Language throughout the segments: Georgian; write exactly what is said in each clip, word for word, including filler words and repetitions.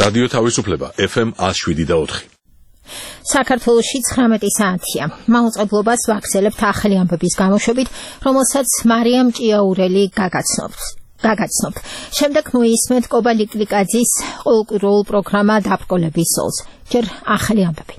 რადიო თავისუფლება ეფ ემ one oh seven და four. საქართველოში ცხრამეტი საათია. მაუწყებლობას ვაგრძელებთ ახალი ამბების გამოშვებით, რომელსაც მარიამ ჭიაურელი გაგაცნობთ. გაგაცნობთ. შემდეგ მოისმენთ კობა ლიკლიკაძის ყოველკვირეულ პროგრამა დაბრკოლების სოლს. ჯერ ახალი ამბები.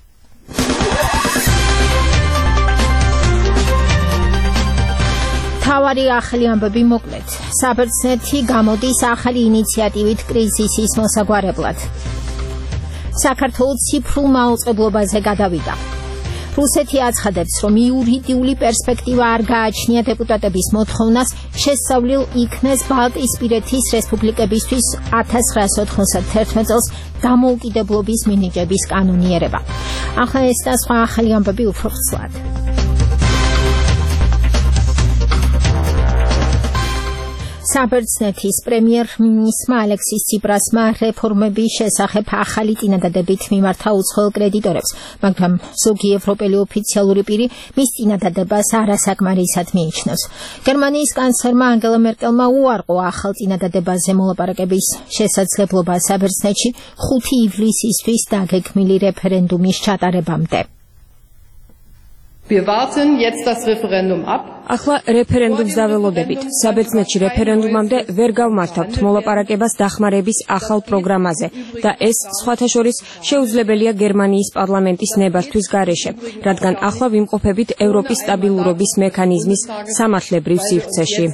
თავარი ახალი ამბები მოკლედ. საბერძნეთი გამოდის ახალი ინიციატივით კრიზისის მოსაგვარებლად. საქართველოს ციფრულ მაუწყებლობაზე გადავიდა. რუსეთი აცხადებს, რომ იურიდიული პერსპექტივა არ გააჩნია დეპუტატების მოთხოვნას შესწავლილ იქნეს ბალტიისპირეთის რესპუბლიკებისთვის one thousand nine hundred ninety-one წელს დამოუკიდებლობის მინიჭების კანონიერება. ახლა ეს და სხვა ახალი ამბები უფრო ვრცლად. საბერძნეთის პრემიერ-მინისტრმა ალექსის ციპრასმა რეფორმების შესახებ ახალი წინადადებით მიმართა უცხოელ კრედიტორებს, მაგრამ ზოგი ევროპელი ოფიციალური პირი მის წინადადებას არასაკმარისად მიიჩნევს. გერმანიის კანცლერმა ანგელა მერკელმა უარყო ახალ წინადადებაზე მოლაპარაკების შესაძლებლობა საბერძნეთში ხუთი ივლისისთვის დაგეგმილი რეფერენდუმის ჩატარებამდე. Wir warten jetzt das Referendum ab. ახლა რეფერენდუმს დაველოდებით. საბერძნეთში რეფერენდუმამდე ვერ გავმართავთ მოლაპარაკებას დახმარების ახალ პროგრამაზე და ეს სხვათა შორის შეუძლებელია გერმანიის პარლამენტის ნებართვის გარეშე, რადგან ახლა ვიმყოფებით ევროპის სტაბილურობის მექანიზმის სამართლებრივ სივრცეში.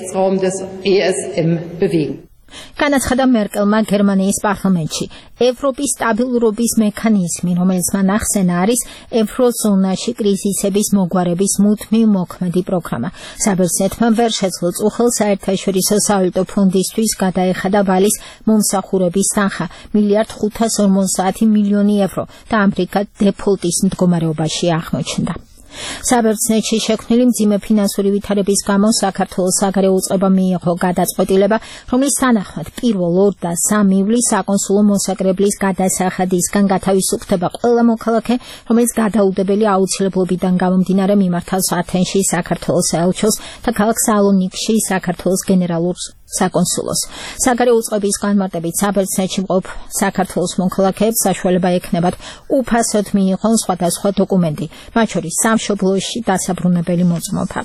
განაცხადა მერკელმა გერმანიის პარლამენტში. ევროპის სტაბილურობის მექანიზმი, რომელიც მან ახსენა, არის ევროზონაში კრიზისების მოგვარების მუდმივ მოქმედი პროგრამა. საბერძნეთმა ვერ შეძლო წუხელ საერთაშორისო სავალუტო ფონდისთვის გადაეხადა ვალის მომსახურების თანხა მილიარდ ხუთას ორმოცდაათი მილიონი ევრო და ამრიგად დეფოლტის მდგომარეობაში აღმოჩნდა. საბერძნეთში შექმნილი მძიმე ფინანსური ვითარების გამო საქართველოს საგარეო უწყება მიიღო გადაწყვეტილება, რომლის თანახმად პირველ ორ და სამ ივლისს საკონსულო მოსაკრებლის გადასახადისგან გათავისუფლდება ყველა მოქალაქე, რომელიც გადაუდებელი აუცილებლობიდან გამომდინარე მიმართავს ათენში საქართველოს საელჩოს და ქალაქ სალონიკში საქართველოს გენერალურ საკონსულოს. საგარეო უწყების განმარტებით საბერძნეთში მყოფ საქართველოს მოქალაქეებს საშუალება ექნებათ უფასოდ მიიღონ სხვადასხვა დოკუმენტი, მათ შორის სამშობლოში დასაბრუნებელი მოწმობა.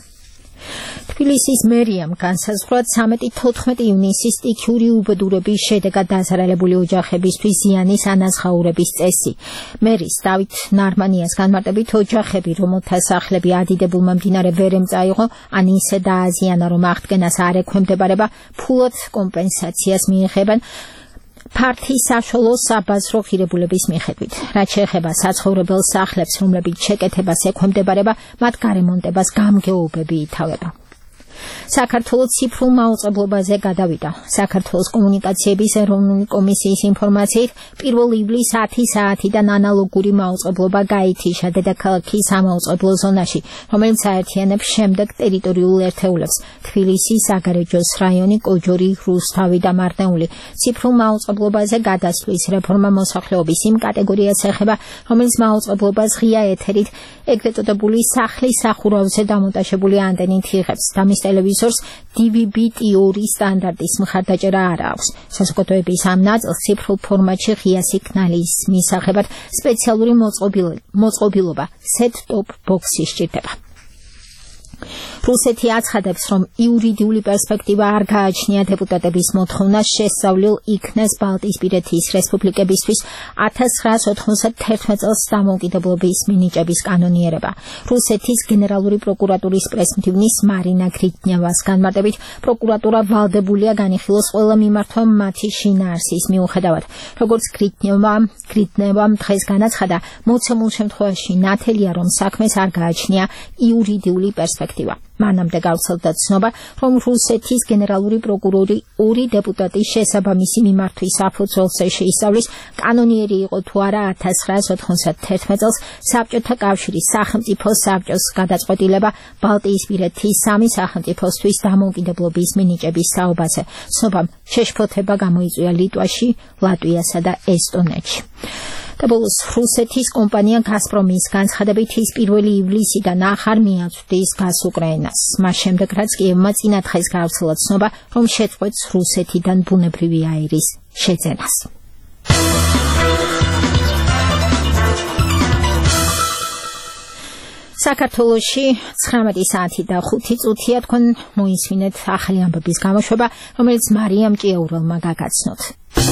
თბილისის მერიამ განსაზღვრა ცამეტი თოთხმეტი ივნისის სტიქიური უბედურების შედეგად დაზარალებული ოჯახებისთვის ზიანის ანაზღაურების წესი. მერის დავით ნარმანიას განმარტებით ოჯახები, რომელთა სახლები ადიდებულმა მდინარე ვერ ემწაიღო, ან ისე დააზიანა, რომ აღდგენას არ ექვემდებარება, ფულად კომპენსაციას მიიღებენ ფართის საშუალო საბაზრო ღირებულების მიხედვით. რაც შეეხება საცხოვრებელ სახლებს, რომლებიც შეკეთებას ექვემდებარება, მათ გარემონტებას გამგეობები ითავება. საქართველოს ციფრულ მაუწყებლობაზე გადავიდა. საქართველოს კომუნიკაციების ეროვნული კომისიის ინფორმაციით, პირველ ივლისს ათი საათიდან ანალოგური მაუწყებლობა გაითიშა დედაქალაქის სამაუწყებლო ზონაში, რომელიც აერთიანებს შემდეგ ტერიტორიულ ერთეულებს: თბილისი, საგარეჯოს რაიონი, კოჯორი, რუსთავი და მარნეული. ციფრულ მაუწყებლობაზე გადასვლის რეფორმა მოსახლეობის იმ კატეგორიას ეხება, რომელიც მაუწყებლობას ღია ეთერით, ეგრეთ წოდებული სახლის სახურავზე დამონტაჟებული ანტენით იღებს და მის ტელევიზორს დი ვი ბი ტი ორი სტანდარტის მხარდაჭერა არ აქვს. საზოგადოების ამ ნაწილს ციფრულ ფორმატში ღია სიგნალის მისაღებად სპეციალური მოწყობილობა set-top box-ი სჭირდება. რუსეთი აცხადებს, რომ იურიდიული პერსპექტივა არ გააჩნია დეპუტატების მოთხოვნას შესწავლილ იქნეს ბალტიისპირეთის რესპუბლიკებისთვის one thousand nine hundred ninety-one წელს დამოუკიდებლობის მინიჭების კანონიერება. რუსეთის გენერალური პროკურატურის პრესმდივნის მარინა გრიტნევას განმარტებით, პროკურატურა ვალდებულია განიხილოს ყველა მიმართვა მათი შინაარსის მიუხედავად. როგორც გრიტნევა, გრიტნევამ დღეს განაცხადა, მოცემულ შემთხვევაში ნათელია, რომ საქმეს არ გააჩნია იურიდიული პერსპექტივა. მანამდე გავრცელდა ცნობა, რომ რუსეთის გენერალური პროკურორი ორი დეპუტატის შესაბამისი მიმართვის საფუძველზე შეისწავლის, კანონიერი იყო თუ არა one thousand nine hundred ninety-one წელს საბჭოთა კავშირის სახელმწიფო საბჭოს გადაწყვეტილება ბალტიისპირეთის სამი სახელმწიფოსთვის დამოუკიდებლობის მინიჭების საუბაზე. ცნობამ შეშფოთება გამოიწვია ლიტვაში, ლატვიასა და ესტონეთში. და ბოლოს რუსეთის კომპანია გაზპრომის განცხადებით ის პირველი ივლისიდან ახარ მიაწვდის გაზს უკრაინას. მას შემდეგ რაც კიევმა წინა დღეს გავრცელა ცნობა, რომ შეწყვეტს რუსეთიდან ბუნებრივი აირის შეძენას. საქართველოში ცხრამეტი საათი და ხუთი წუთია, თქვენ მოისმინეთ ახალი ამბების გამოშვება, რომელიც მარიამ ჭიაურელმა გაგაცნოთ.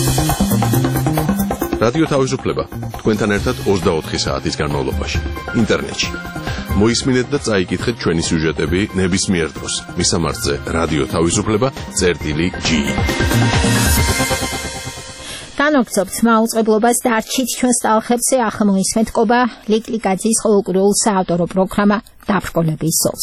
რადიო თავისუფლება თქვენთან ერთად ოცდაოთხი საათის განმავლობაში ინტერნეტში. მოისმინეთ და წაიკითხეთ ჩვენი სიუჟეტები ნებისმიერ დროს. მისამართზე რადიო თავისუფლება წერტილი ჯი. განვაგრძობთ მაუწყებლობას და არჩით ჩვენს ტალხებზე. ახლა მოისმენთ კობა ლიკლიკაძის ყოველკვირეულ საავტორო პროგრამა დაბრკოლების ზოლს.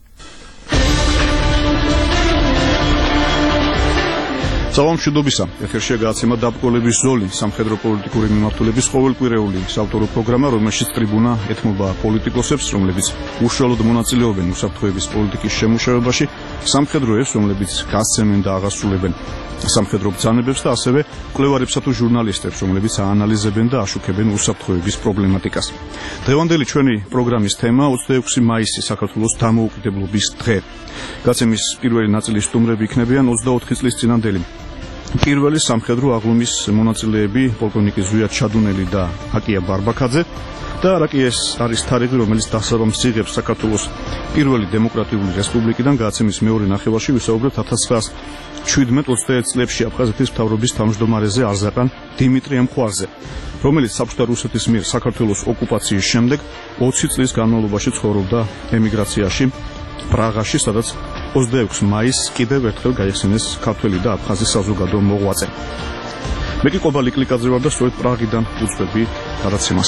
სალამშვიდობისა, ეთერშია გადაცემა დაბრკოლების ზოლი, სამხედრო პოლიტიკური მიმართულების ყოველკვირეული საავტორო პროგრამა, რომელშიც ტრიბუნა ეთმობა პოლიტიკოსებს, რომლებიც უშუალოდ მონაწილეობენ უსაფრთხოების პოლიტიკის შემუშავებაში, სამხედროებს, რომლებიც გასცემენ და აღასრულებენ სამხედრო ბრძანებებს და ასევე მკვლევარებსა თუ ჟურნალისტებს, რომლებიც აანალიზებენ და აშუქებენ უსაფრთხოების პრობლემატიკას. დღევანდელი ჩვენი პროგრამის თემა ოცდაექვსი მაისი, საქართველოს დამოუკიდებლობის დღე. გადაცემის პირველი ნაწილის სტუმრები იქნებიან ოცდაოთხი წლის წინანდელი პირველი სამხედრო აღლუმის მონაწილეები პოლკოვნიკი ზვიად ჩადუნელი და აკია ბარბაქაძე და რაკიეს არის თარიღი, რომელიც დასაბამს იღებს საქართველოს პირველი დემოკრატიული რესპუბლიკიდან. გადაცემის მეორე ნახევარში ვისაუბრებთ ათას ცხრაასი შვიდმეტ ოცდაერთი წლებში აფხაზეთის მთავრობის თავმჯდომარეზე არზაყან დიმიტრი ემხვარზე, რომელიც საბჭოთა რუსეთის მიერ საქართველოს ოკუპაციის შემდეგ ოცი წლის განმავლობაში ცხოვრობდა ემიგრაციაში პრაღაში, სადაც ოცდაექვსი მაისს კიდევ ერთხელ გაიხსენეს ქართველი და აფხაზი საზოგადო მოღვაწე. მე კი ყობა ლიკლიკაძე ვარ და სწორედ პრაღიდან უძღვები გადაცემას.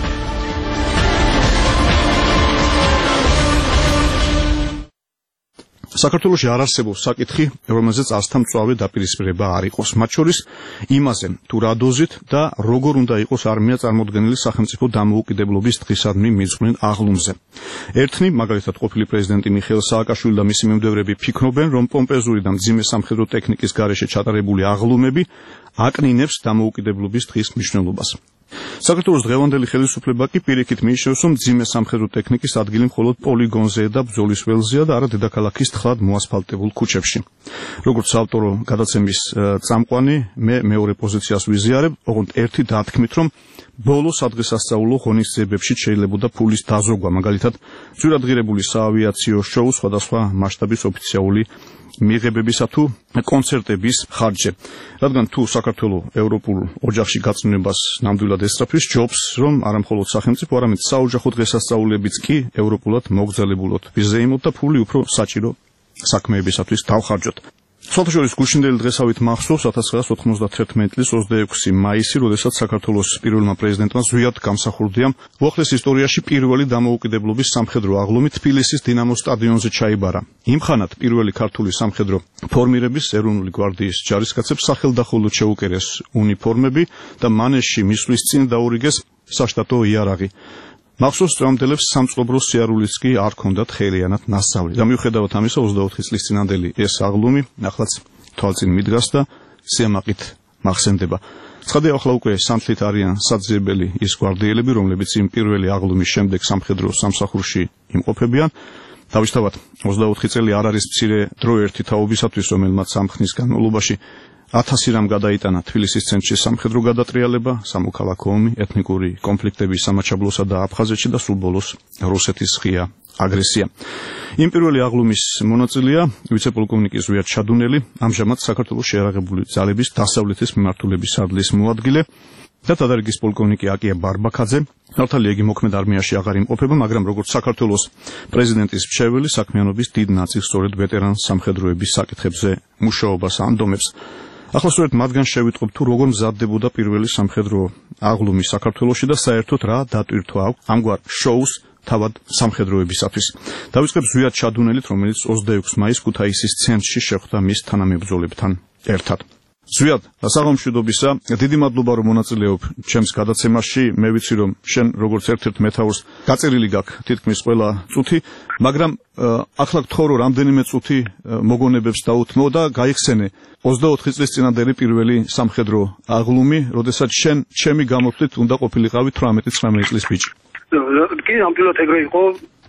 საქართველოში არ არსებობს საკითხი, რომელზეც ასთა მწვავე დაპირისპირება არ იყოს. მათ შორის იმაზე, თუ რა დოზით და როგორ უნდა იყოს არმია წარმოდგენილი სახელმწიფო დამოუკიდებლობის დღისადმი მიძღვნილ აღლუმზე. ერთნი, მაგალითად ყოფილი პრეზიდენტი მიხეილ სააკაშვილი და მისი მიმდევრები ფიქრობენ, რომ პომპეზური და მძიმე სამხედრო ტექნიკის გარეშე ჩატარებული აღლუმები აკნინებს დამოუკიდებლობის დღის მნიშვნელობას. საქართველოს დღევანდელი ხელისუფლება კი პირიქით მიიჩნევს, რომ მძიმე სამხედრო ტექნიკის ადგილი მხოლოდ პოლიგონზე და ბრძოლის ველზეა და არა დედაქალაქის თხლად მოასფალტებულ ქუჩებში. როგორც საავტორო გადაცემის წამყვანი, მე მეორე პოზიციას ვიზიარებ, ოღონდ ერთი დათქმით, რომ ბოლო სადღესასწაულო ღონისძიებებში შეიძლებოდა ფულის დაზოგვა, მაგალითად, ძვირადღირებული საავიაციო შოუ, სხვადასხვა მასშტაბის ოფიციალური მიღებებისა თუ კონცერტების ხარჯზე. რადგან თუ საქართველოს ევროპულ ოჯახში გაწმენებას ნამდვილად ესწრაფვის, ჯობს, რომ არა მხოლოდ სახელმწიფო, არამედ საოჯახო დღესასწაულებიც კი ევროპულად მოგრძალებულოთ ვიზეიმოთ და ფული უფრო საჭირო საქმეებისათვის დავხარჯოთ. საერთაშორის გუშინდელი დღესავით მახსოვს ათას ცხრაასი ოთხმოცდათერთმეტი წლის ოცდაექვსი მაისი, როდესაც საქართველოს პირველმა პრეზიდენტმა ზვიად გამსახურდია უახლეს ისტორიაში პირველი დამოუკიდებლობის სამხედრო აღლუმი თბილისის დინამოს სტადიონზე ჩაიბარა. იმხანად პირველი ქართული სამხედრო ფორმირების ეროვნული გვარდიის ჯარისკაცებს სახელდახელოდ შეუკერეს უნიფორმები და მანეშში მისვლის წინ დაურიგეს საშტატო იარაღი. მახსოვს ტრამდელებს სამწყობრო სიარულიც კი არ ქონდათ ხელიანად ნასწავლი. და მიუხედავად ამისა ოცდაოთხი წლის წინანდელი ეს აღლუმი ახლაც თვალწინ მიდგას და სიამაყით მახსენდება. ცხადია, ახლა უკვე სანთლით არიან საძიებელი ის გვარდიელები, რომლებიც იმ პირველი აღლუმის შემდეგ სამხედრო სამსახურში იმყოფებიან. დავისთავად, ოცდაოთხი წელი არ არის მცირე დრო ერთი თაობისათვის, რომელმაც ამ ხნის განმავლობაში ათასი რამ გადაიტანა თბილისის ცენტრში სამხედრო გადატრიალება, სამოქალაქო ომი, ეთნიკური კონფლიქტები სამაჩაბლოსა და აფხაზეთში და სულ ბოლოს რუსეთის ღია აგრესია. იმ პირველი აღლუმის მონაწილეა ვიცე-პოლკოვნიკი ზვიად ჩადუნელი, ამჟამად საქართველოს შეიარაღებული ძალების დასავლეთის მიმართულების სარდლის მოადგილე და თადარიგის პოლკოვნიკი აკია ბარბაქაძე. მართალია, იგი მოქმედ არმიაში აღარ იმყოფება, მაგრამ როგორც საქართველოს პრეზიდენტის მრჩეველი, საქმიანობის დიდ ნაწილს სწორედ ვეტერან სამხედროების საკითხებზე მუშაობას ანდომებს. ახლა სწორედ მათგან შევიტყობ, თუ როგორ მზადდებოდა პირველი სამხედრო აღლუმი საქართველოში და საერთოდ რა დატვირთვა აქვს ამგვარ შოუს თავად სამხედროებისათვის. დავიწყებ ზვიად ჩადუნელით, რომელიც ოცდაექვსი მაისს ქუთაისის ცენტრში შეხვდა მის თანამებრძოლებთან ერთად. ზვიად, საღამოშვიდობისა, დიდი მადლობა რომ მონაწილეობ ჩემს გადაცემაში. მე ვიცი რომ შენ როგორც ერთ-ერთ მეთაურს გაწერილი გაქვს თითქმის ყველა წუთი, მაგრამ ახლა გთხოვ რომ რამდენიმე წუთი მოგონებებს დაუთმო და გაიხსენე ოცდაოთხი წლის წინანდელი პირველი სამხედრო აღლუმი, როდესაც შენ ჩემი გამოთვლით უნდა ყოფილიყავი თვრამეტი ცხრამეტი წლის ბიჭი. კი, ნამდვილად ეგრე იყო.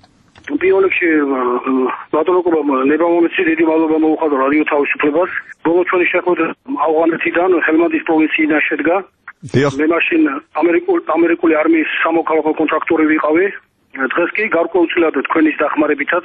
პირველ რიგში ბატონობა ნებამომეცი დიდი მადლობა მოუხადო რადიო თავისუფლებას. ბოლო ჩვენი შეხვედრა ავღანეთიდან ჰელმანდის პროვინციიდან შედგა. მე მაშინ ამერიკული ამერიკული არმიის სამოქალაქო კონტრაქტორი ვიყავი. დღეს კი გარკვეულწილად თქვენის დახმარებითაც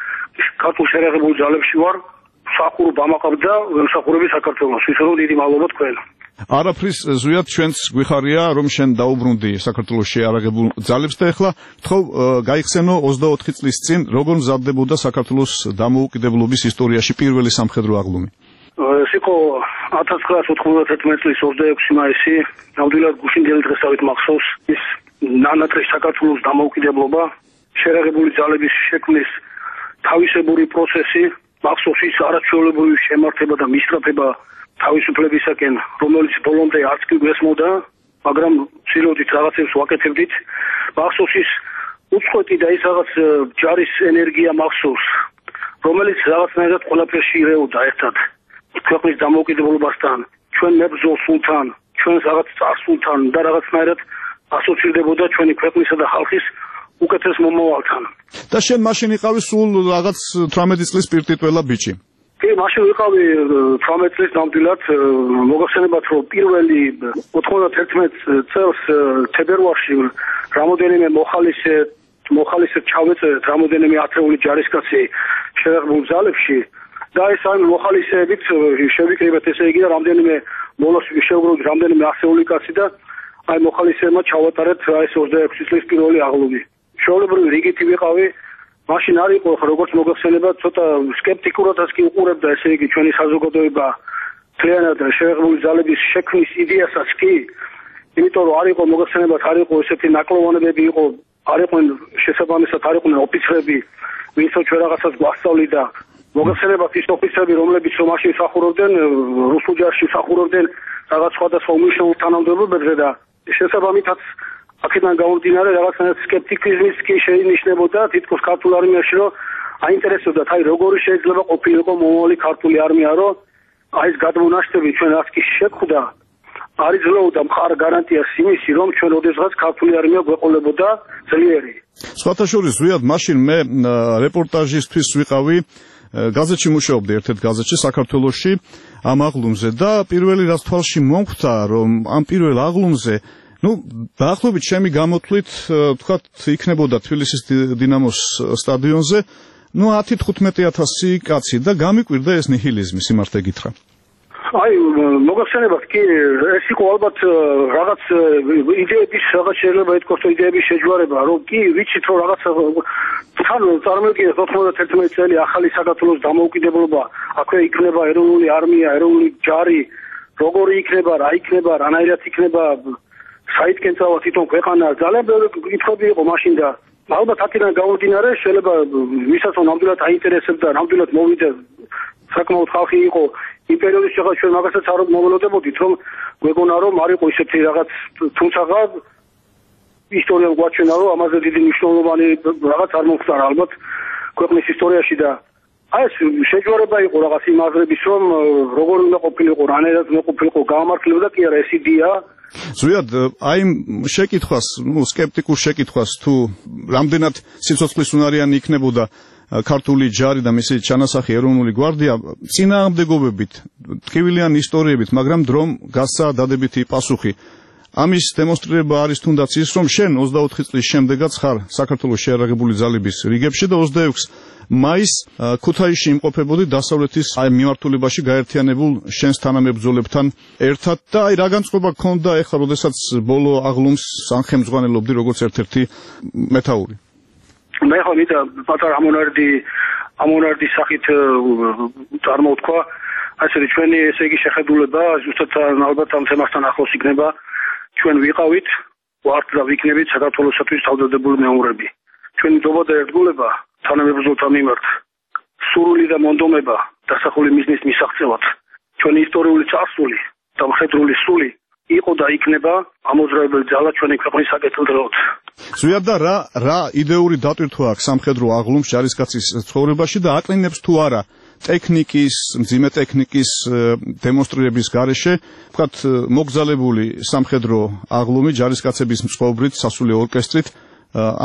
ქართულ შეერაღებულ ძალებში ვარ. მსახურობა ამაყავ და მსახურები საქართველოს. ისე რომ დიდი მადლობა თქვენ. არაფრის ზვიად ჩვენც გვიხარია რომ შენ დაუბრუნდი საქართველოს შეარაღებულ ძალებს და ეხლა გთხოვ გაიხსენო ოცდაოთხი წლის წინ როგორ მზადდებოდა საქართველოს დამოუკიდებლობის ისტორიაში პირველი სამხედრო აღლუმი. ეს იყო ათას ცხრაასი ოთხმოცდათერთმეტი წლის ოცდაექვსი მაისი, ნამდვილად გუშინდელი დღესავით მახსოვს ის ნანატრის საქართველოს დამოუკიდებლობა, შეერაღებული ძალების შექმნის თავისებური პროცესი, მახსოვს ის არაჩვეულებრივი შემართება და მისწრაფება თავისუფლებისაკენ, რომელიც ბოლომდე არც კი გვესმოდა, მაგრამ ცდილობდით რაღაცებს ვაკეთებდით. მახსოვს ის უწყვეტი და ის რაღაც ჯარის ენერგია მახსოვს, რომელიც რაღაცნაირად ყველაფერში ირეოდა ერთად. ქვეყნის დამოუკიდებლობასთან, ჩვენ მებრძოლ სულთან, ჩვენ რაღაც წარსულთან და რაღაცნაირად ასოცირდებოდა ჩვენი ქვეყნისა და ხალხის უკეთეს მომავალთან. და შენ მაშინ იყავი სულ რაღაც თვრამეტი წლის პირტიტველა ბიჭი. კი, მაშინ ვიყავი თვრამეტი წლის ნამდვილად. მოგახსენებათ, რომ პირველი ოთხმოცდათერთმეტ წელს თებერვალში რამოდენიმე მოხალისე მოხალისე ჩავეწერეთ რამოდენიმე ათეული ჯარისკაცი შეერაღებულ ძალებში და ეს ამ მოხალისეებით შევიკრიბეთ, ესე იგი, რამდენიმე მონოს შევგროვდით რამდენიმე ასეული კაცი და აი მოხალისეებმა ჩავატარეთ ეს ოცდაექვსი წლის პირველი აღლუმი. ჩვეულებრივი რიგითი ვიყავი. მაშინ არ იყო როგორც მოგახსენებათ, ცოტა სკეპტიკურადაც კი უყურებდა, ესე იგი, ჩვენი საზოგადოება მთლიანად შეერაღებული ძალების შექმნის იდეასაც კი, იმიტომ რომ არ იყო მოგახსენებათ, არ იყო ესეთი ნაკლოვანებები, იყო არ იყვნენ შესაბამისად არ იყვნენ ოფიცრები, ვინც ჩვენ რაღაცას გვასწავლიდა. მოგახსენებათ ის ოფიცრები, რომლებიც რომ მაშინ მსახურობდნენ რუსულ ჯარში, მსახურობდნენ რაღაც სხვადასხვა უმნიშვნელო თანამდებობებზე და შესაბამითად აქედან გამომდინარე რაღაცნაირად სკეპტიკიზმის კი შეინიშნებოდა თითქოს ქართულ არმიაში, რომ აინტერესებდათ, აი როგორი შეიძლება ყოფილიყო მომავალი ქართული არმია, რომ აი ეს გადმონაშთები ჩვენ რაც კი შეხვდა, არ იძლეოდა მხარ გარანტიას იმისი, რომ ჩვენ ოდესღაც ქართული არმია გვეყოლებოდა ძლიერი. სხვათა შორის ზვიად მაშინ მე რეპორტაჟისთვის ვიყავი გაზეთში მუშაობდი ერთ-ერთ გაზეთში საქართველოში ამ აღლუმზე და პირველი რაც თვალში მომხვდა, რომ ამ პირველ აღლუმზე ну, დაახლოებით ჩემი გამოთვლით, თქვათ, იქნებოდა თბილისის დინამოს სტადიონზე, ну, ათი თხუთმეტი ათასი კაცი და გამიკვირდა ეს ნიჰილიზმი, სიმართლე გითხრა. აი, მოგახსენებათ, კი, ეს იყო ალბათ რაღაც იდეების, რაღაც შეიძლება ითქვას, რომ იდეების შეჯვარება, რომ კი, ვიცით, რომ რაღაც თან წარმოგიდგენთ ოთხმოცდათერთმეტი წელი ახალი საქართველოს დამოუკიდებლობა, აქვე იქნება ეროვნული არმია, ეროვნული ჯარი, როგორი იქნება, რა იქნება, რანაირად იქნება საითკენ წავა თვითონ ქვეყანა, ძალიან ბევრი კითხვები იყო მაშინ და ალბათ აქედან გამომდინარე შეიძლება ვისაც ნამდვილად აინტერესებდა, ნამდვილად მოვიდა საკმაოდ ხალხი იყო იმ პერიოდის შეხა ჩვენ მაგასაც არ მოველოდებოდით, რომ გვეგონა რომ არ იყო ისეთი რაღაც, თუმცა ისტორიამ გვაჩვენა, რომ ამაზე დიდი მნიშვნელოვანი რაღაც არ მომხდარა ალბათ ქვეყნის ისტორიაში და აი ეს შეჯვარება იყო რაღაც იმ აზრების, რომ როგორ უნდა ყოფილიყო, რანაირად უნდა ყოფილიყო გამართლება და კი არა ეს იდეა. ზვიად, აი შეკითხვას, ну, სკეპტიკურ შეკითხვას თუ რამდენად სიცოცხლის უნარიანი იქნებოდა ქართული ჯარი და მისი ჩანასახი ეროვნული გვარდია, წინააღმდეგობებით, ტკივილიანი ისტორიებით, მაგრამ დრომ გასცა დადებითი პასუხი. ამის დემონსტრირება არის თუნდაც ის, რომ შენ ოცდაოთხი წლის შემდეგაც ხარ საქართველოს შეერაღებული ძალების რიგებში და ოცდაექვსი მაისს ქუთაისში იმყოფებოდი დასავლეთის აი მიმართულებაში გაერთიანებულ შენს თანამებრძოლებთან ერთად და აი რა განწყობა გქონდა ეხლა, როდესაც ბოლო აღლუმს ანხემძღვანელობდი როგორც ერთ-ერთი მეთაური? მე ხო მითხრა პატარა ამონარდი ამონარდის სახით წარმოვთქვა, ასე ჩვენი ესე იგი შეხედულება ზუსტად ალბათ ამ თემასთან ახლოს იქნება. ჩვენ ვიყავით, ვართ და ვიქნებით საქართველოსთვის თავდადებული მეომრები. ჩვენი ნდობა და ერთგულება თანამებრძოლთა მიმართ, სურვილი და მონდომება დასახული მიზნის მისაღწევად, ჩვენი ისტორიული წარსული და მხედრული სული იყო და იქნება ამოძრავებელი ძალა ჩვენი ქვეყნის საკეთილდღეოდ. ზვიად და რა რა იდეური დატვირთვა აქვს სამხედრო აღლუმს ჯარისკაცის ცხოვრებაში და აკლინებს თუ არა ტექნიკის, მძიმე ტექნიკის დემონსტრირების გარეშე, ვთქვათ, მოგზალებული სამხედრო აღლუმი ჯარისკაცების მწყობრით, სასულე ორკესტრით ამ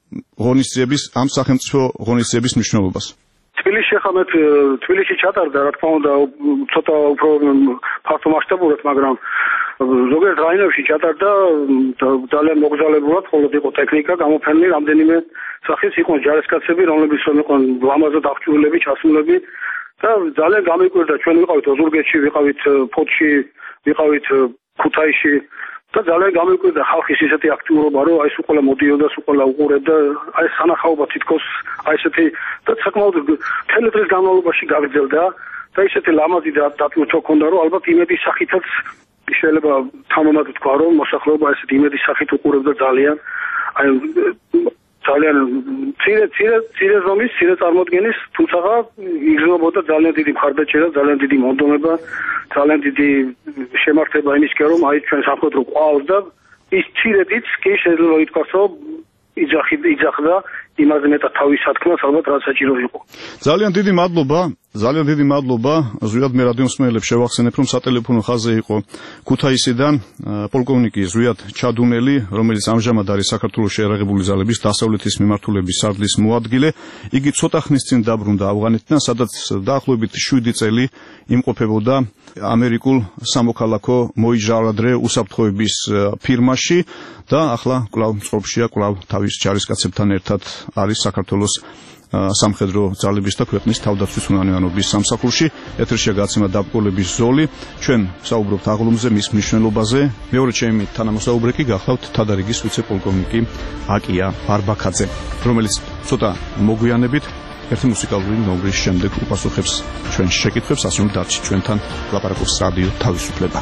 ღონისძიების ამ სახელმწიფო ღონისძიების მნიშვნელობას? თბილისში ხა მე თბილისში ჩატარდა, რა თქმა უნდა, ცოტა უფრო ფართო მასშტაბურად, მაგრამ ზოგიერთ რაიონებში ჩატარდა ძალიან მოგზაურულად, მხოლოდ იყო ტექნიკა გამოფენილი, რამდენიმე სახის იყო ჯარისკაცები, რომლებიც იყვნენ ლამაზად აღჭურვილები, ჩასმულები და ძალიან გამიკვირდა. ჩვენ ვიყავით ოზურგეთში, ვიყავით ფოთში, ვიყავით ქუთაისში და ძალიან გამიკვირდა ხალხის ისეთი აქტიურობა, რომ აი ეს უყოლა მოდიოდა, უყოლა უყურებდა, აი სანახაობა თითქოს აი ესეთი და საკმაოდ მთელი დღის განმავლობაში გაგრძელდა და ისეთი ლამაზი დატვირთვა ჰქონდა, რომ ალბათ იმედის სახითაც შეიძლება თამამად ვთქვა, რომ მოსახლეობა ესეთი იმედის სახით უყურებდა ძალიან აი ძალიან ცირე ცირე ცირე ზომის, ცირე წარმოდგენის, თუმცა იგრძნობოდა ძალიან დიდი მხარდაჭერა, ძალიან დიდი მონდომება, ძალიან დიდი შემართება იმისკენ, რომ აი ჩვენ სამხედრო ყავს და ის ცირედიც კი შეიძლება ითქვას, რომ იძახი იძახდა იმაზე მეტად თავის სათქმას, ალბათ რაც საჭირო იყო. ძალიან დიდი მადლობა, ძალიან დიდი მადლობა. ზვიად მე რადიო მსმენელებს შევახსენებ, რომ სატელეფონო ხაზზე იყო ქუთაისიდან პოლკოვნიკი ზვიად ჩადუნელი, რომელიც ამჟამად არის საქართველოს შეიარაღებული ძალების დასავლეთის მიმართულების სარდლის მოადგილე. იგი ცოტა ხნის წინ დაბრუნდა ავღანეთიდან, სადაც დაახლოებით შვიდი წელი იმყოფებოდა ამერიკულ სამოქალაქო მოიჟარადრე უსაფრთხოების ფირმაში და ახლა კვლავ წყობშია, კვლავ თავის ჯარისკაცებთან ერთად არის საქართველოს სამხედრო ძალების და ქვეყნის თავდაცვის უნანიანობის სამსახურში. ეთერშია გაცემა დაბრკოლების ზოლი. ჩვენ საუბრობთ აღლუმზე, მის მნიშვნელობაზე. მეორე ჩემი თანამოსაუბრე კი გახლავთ თადარიგის ვიცე-პოლკოვნიკი აკია ბარბაქაძე, რომელიც ცოტა მოგვიანებით ერთი მუსიკალური ნომრის შემდეგ უპასუხებს ჩვენ შეკითხვებს, ასე რომ დარჩით ჩვენთან. ლაპარაკობს რადიო თავისუფლება.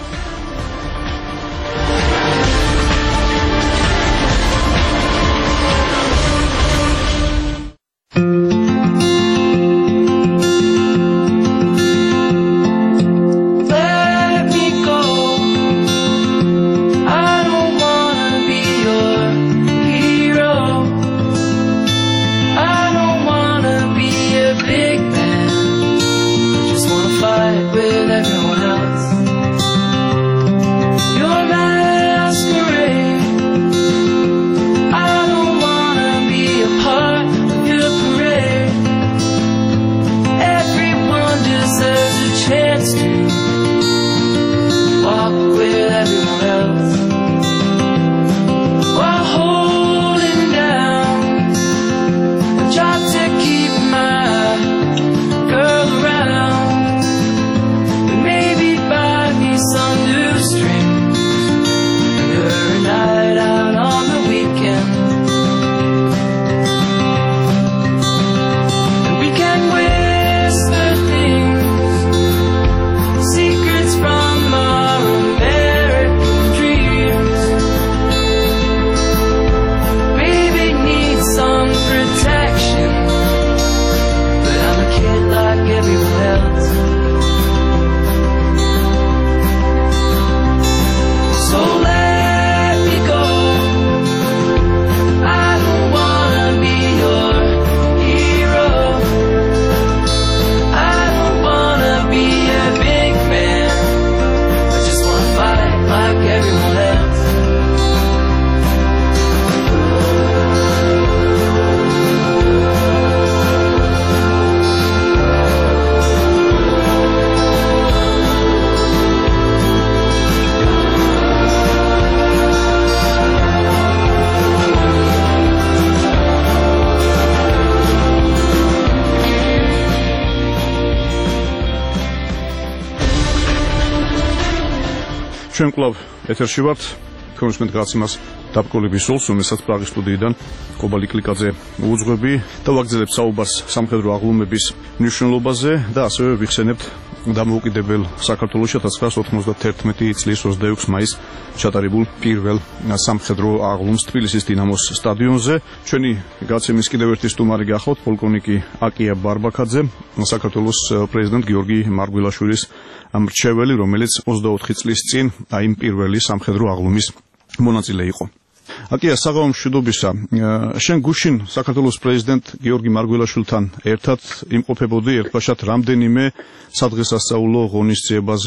ჩვენ კვლავ ეთერში ვართ. ქონსმენტ გაცემას დაბრკოლების ზოლს, რომელსაც პრაღის სტუდიიდან კობალი კლიკაძე უძღვები და ვაგრძელებთ საუბარს სამხედრო აღლუმების მნიშვნელობაზე და ასევე ვიხსენებთ დამოუკიდებელ საქართველოს ოქროს ათას ოცდაათი წლის ოცდაექვსი მაისს ჩატარებულ პირველ სამხედრო აღლუმს თბილისის დინამოს სტადიონზე. ჩვენი გაცემის კიდევ ერთი სტუმარი გახლავთ პოლკოვნიკი აკია ბარბაქაძე, საქართველოს პრეზიდენტ გიორგი მარგველაშვილის მრჩეველი, რომელიც ოცდაოთხი წლის წინ აი პირველი სამხედრო აღლუმის მონაწილე იყო. აკია, საღამო მშვიდობისა. შენ გუშინ საქართველოს პრეზიდენტ გიორგი მარგველაშვილთან ერთად იმყოფებოდი ერთბაშად რამდენიმე სადღესასწაულო ღონისძიებაზე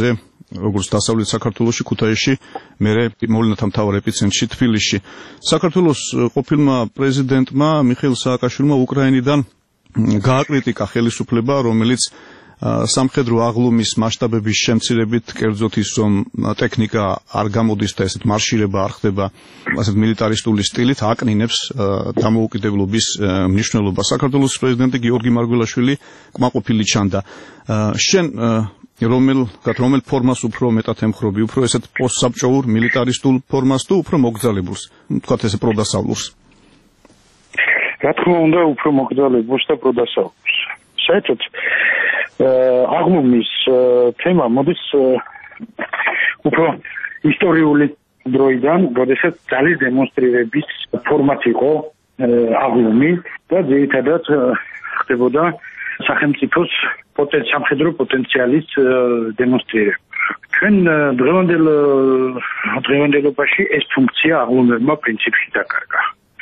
როგორც დასავლეთ საქართველოში, ქუთაისში, მერე მოვლენათა მთავარ ეპიცენტრში თბილისში. საქართველოს ყოფილმა პრეზიდენტმა მიხეილ სააკაშვილმა უკრაინიდან გააკრიტიკა ხელისუფლება, რომელიც სამხედრო აღლუმის მასშტაბების შემცირებით, კერძოდ ის რომ ტექნიკა არ გამოდის და ესეთ მარშირება არ ხდება ასეთ მილიტარისტული სტილით, აკნინებს დამოუკიდებლობის მნიშვნელობას. საქართველოს პრეზიდენტი გიორგი მარგველაშვილი კმაყოფილი ჩანდა. შენ რომელ რომელ ფორმას უფრო მეტად ემხრობი, უფრო ესეთ პოსტსაბჭოურ მილიტარისტულ ფორმას თუ უფრო მოგზალებულს, თქვათ ესე პროდასავლურს? რა თქმა უნდა, უფრო მოგზალებულს და პროდასავლურს. საერთოდ აღლუმის თემა მოდის უფრო ისტორიული დროიდან, როდესაც ძალის დემონსტრირების ფორმატ იყო აღლუმი და ძირითადად ხდებოდა სახელმწიფოს სამხედრო პოტენციალის დემონსტრირება. ჩვენ დღევანდელ დღევანდელობაში ეს ფუნქცია აღლუმებმა პრინციპში დაკარგა.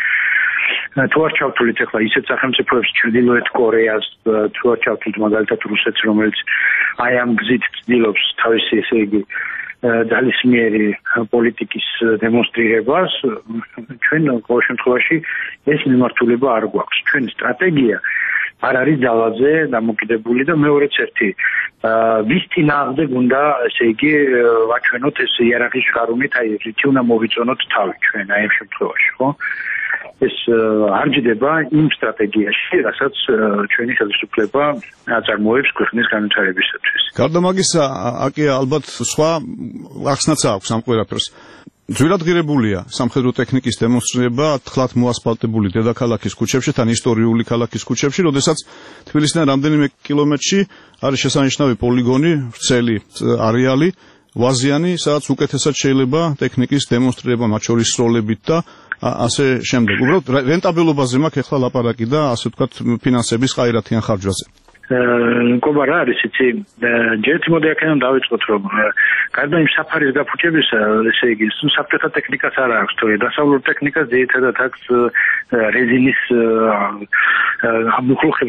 თუ არ ჩავთვლით ახლა ისეთ სახელმწიფოებს, ჩრდილოეთ კორეას, თუ არ ჩავთვლით მაგალითად რუსეთს, რომელიც აი ამ გზით ცდილობს თავისი, ესე იგი, ძალისმიერი პოლიტიკის დემონსტრირებას, ჩვენ ყოველ შემთხვევაში ეს მიმართულება არ გვაქვს. ჩვენი სტრატეგია არ არის ძალაზე დამოკიდებული და მეორეც ერთი, ვის წინააღმდეგ უნდა, ესე იგი, ვაჩვენოთ ეს იერარქიის შრომით, აი რითი უნდა მოვიწონოთ თავი ჩვენ აი ამ შემთხვევაში, ხო? ეს არ ჯდება იმ სტრატეგიაში, რასაც ჩვენი ხელისუფლება აწარმოებს ქვეყნის განვითარებისათვის. გარდა მაგისა, აკია ალბათ სხვა ახსნაც აქვს ამ ყველაფერს. ძვირადღირებულია სამხედრო ტექნიკის დემონსტრირება თხლად მოასფალტებული დედაქალაქის ქუჩებში, თან ისტორიული ქალაქის ქუჩებში, როდესაც თბილისიდან რამდენიმე კილომეტრში არის შესანიშნავი პოლიგონი, ვრცელი არეალი, ვაზიანი, სადაც უკეთესად შეიძლება ტექნიკის დემონსტრირება, მათ შორის სროლებით და ასე შემდეგ. უბრალოდ რენტაბელობაზე მაქვს ახლა ლაპარაკი და ასე ვთქვათ ფინანსების ყაირათიან ხარჯვაზე. მგობა რა არის იცი, ჯერ მოდი აქედან დავიწყოთ, რომ გარდა იმ საფარის გაფუჭებისა, ესე იგი, საბჭოთა ტექნიკას არ აქვს, თორე დასავლურ ტექნიკას ძირითადად აქვს რეზინის ამუხლუხებს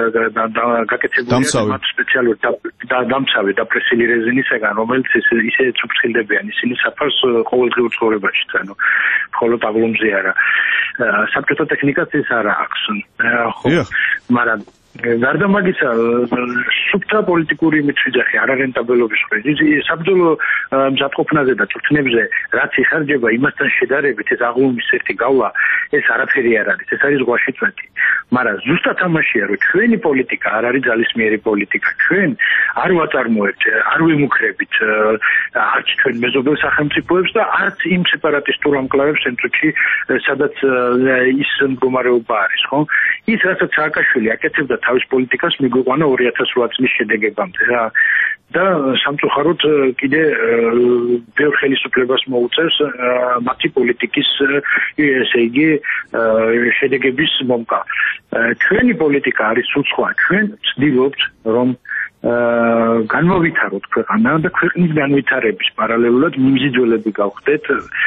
გაკეთებული მათ სპეციალური დამცავი დაპრესილი რეზინისაგან, რომელიც ისე ცუცხილდებიან ისინი საფარს ყოველდღიურ ცხოვრებაში, ანუ მხოლოდ აღლუმზე არა. საბჭოთა ტექნიკას ეს არ აქვს. ხო, მაგრამ გარდა მაგისა, სუფთა პოლიტიკური მიწვიძახი, არარენტაბელობის ხვედრი, საბრძოლო მზადყოფნაზე და წვრთნებზე რაც იხარჯება, იმასთან შედარებით ეს აღლუმის ერთი გავლა, ეს არაფერი არ არის, ეს არის ზღვაში წვეთი. მაგრამ ზუსტად ამაშია, რომ ჩვენი პოლიტიკა არ არის ძალისმიერი პოლიტიკა. ჩვენ არ ვაწარმოებთ, არ ვიმუქრებით არც ჩვენ მეზობელ სახელმწიფოებს და არც იმ სეპარატისტურ ამკლავებს ცენტრში, სადაც ის მდგომარეობა არის, ხო? ის რასაც სააკაშვილი აკეთებდა თავის პოლიტიკას მიგვიყვანა ორი ათას რვა წლის შედეგებამდე რა და სამწუხაროდ კიდე ბევრ ხელისუფლებას მოუწევს მათი პოლიტიკის ესე იგი შედეგების მომკა. ჩვენი პოლიტიკა არის სულ სხვა. ჩვენ ვცდილობთ რომ განმოვითაროთ ქვეყანა და ქვეყნის განვითარების პარალელურად მიმზიდველები გავხდეთ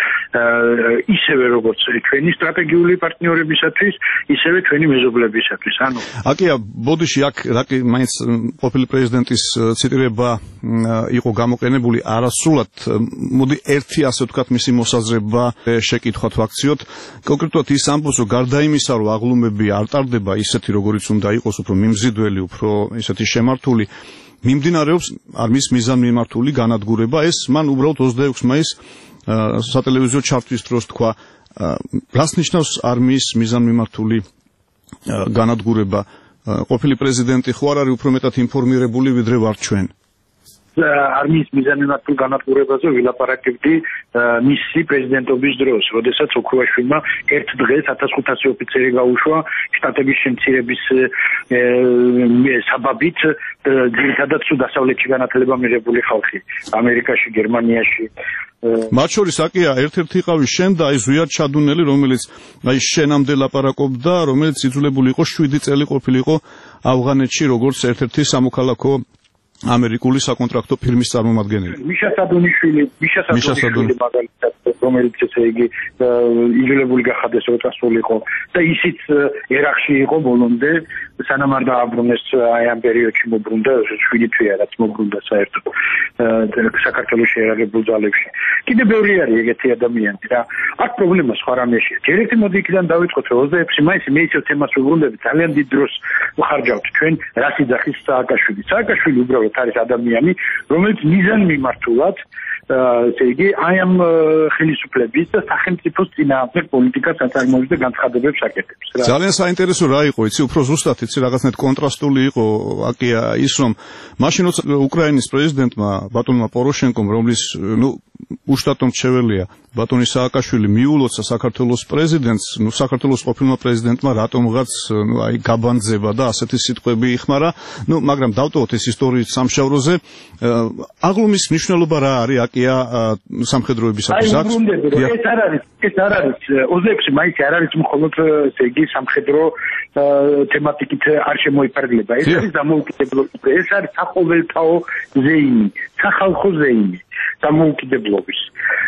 ისევე როგორც ჩვენი სტრატეგიული პარტნიორებისათვის, ისევე ჩვენი მეზობლებისათვის. ანუ აკია, ბოდიში აქ რაკი მაინც ყოფილი პრეზიდენტის ციტირება იყო გამოყენებული არასრულად, მოდი ერთი ასე ვთქვათ მისი მოსაზრება შეკითხვათ ვაქციოთ. კონკრეტულად ის ამბობს, რომ გარდა იმისა, რომ აღლუმები არ ტარდება ისეთი, როგორიც უნდა იყოს, უფრო მიმზიდველი, უფრო ისეთი შემართული, მიმდინარეობს არმიის მიზანმიმართული განადგურება. ეს მან უბრალოდ ოცდაექვსი მაისს სატელევიზიო ჩარტვის დროს თქვა. რას ნიშნავს არმიის მიზანმიმართული განადგურება? ყოფილი პრეზიდენტი ხო არ არის უფრო მეტად ინფორმირებული ვიდრე ვართ ჩვენ? არმიის მიზანმიმართულ განადგურებაზე ვილაპარაკებდი მისი პრეზიდენტობის დროს, როდესაც ოქროაშვილმა ერთ დღეს ათას ხუთასი ოფიცერი გაუშვა შტატების შემცირების საბაბით, ძირითადად სულ დასავლეთში განათლება მიღებული ხალხი, ამერიკაში, გერმანიაში. მათ შორის აკია ერთ-ერთი იყავი შენ და აი ზვიად ჩადუნელი, რომელიც აი შენამდე ლაპარაკობდა, რომელიც იძულებული იყო შვიდი წელი ყოფილიყო ავღანეთში, როგორც ერთ-ერთი სამოქალაქო ამერიკული საკონტრაქტო ფირმის წარმომადგენელი. მიშა სადუნიშვილი, მიშა სადუნიშვილი მაგალითად, რომელიც ესე იგი იძულებული გახადეს რომ წასულიყო და ისიც ერაყში იყო ბოლომდე სანამ არ დააბრუნეს აი ამ პერიოდში მოbrunდა შვიდი თვეა რაც მოbrunდა საერთოდ საქართველოს შეერაგებულ ძალებში. კიდე ბევრი არის ეგეთი ადამიანები რა. აქ პრობლემა სხვა რამეშია. ჯერ ერთი მოდი იქიდან დავიწყოთ რომ ოცდაექვსი მაისი მე ისევ თემას ვუბრუნდები ძალიან დიდ დროს ვხარჯავთ ჩვენ რას იძახის სააკაშვილი. სააკაშვილი უბრალოდ არის ადამიანი რომელიც მიზან მიმართულად ესე იგი აი ამ ხელისუფლების და სახელმწიფოს წინააღმდეგ პოლიტიკას აწარმოებს და განცხადებებს აკეთებს რა. ძალიან საინტერესო რა იყო, იცი, უფრო ზუსტად იცი რაღაცნაირად კონტრასტული იყო აკია ის რომ მაშინ უკრაინის პრეზიდენტმა ბატონმა პოროშენკომ რომლის ნუ უშტატო მრჩეველია ბატონი სააკაშვილი მიულოცა საქართველოს პრეზიდენტს, ნუ საქართველოს ყოფილმა პრეზიდენტმა რატომღაც ნუ აი გაბანძება და ასეთი სიტყვები იხმარა, ნუ მაგრამ დავტოვოთ ეს ისტორიის სამშაბლოზე. აღლუმის მნიშვნელობა რა არის აკია სამხედროებისათვის აქ? ეს არ არის, ეს არ არის ოცდაექვსი მაისი არ არის მხოლოდ ესე იგი სამხედრო თემატიკით არ შემოიფარგლება. ეს არის დამოუკიდებლობა, ეს არის საყოველთაო ზეიმი, სახალხო ზეიმი დამოუკიდებლობის.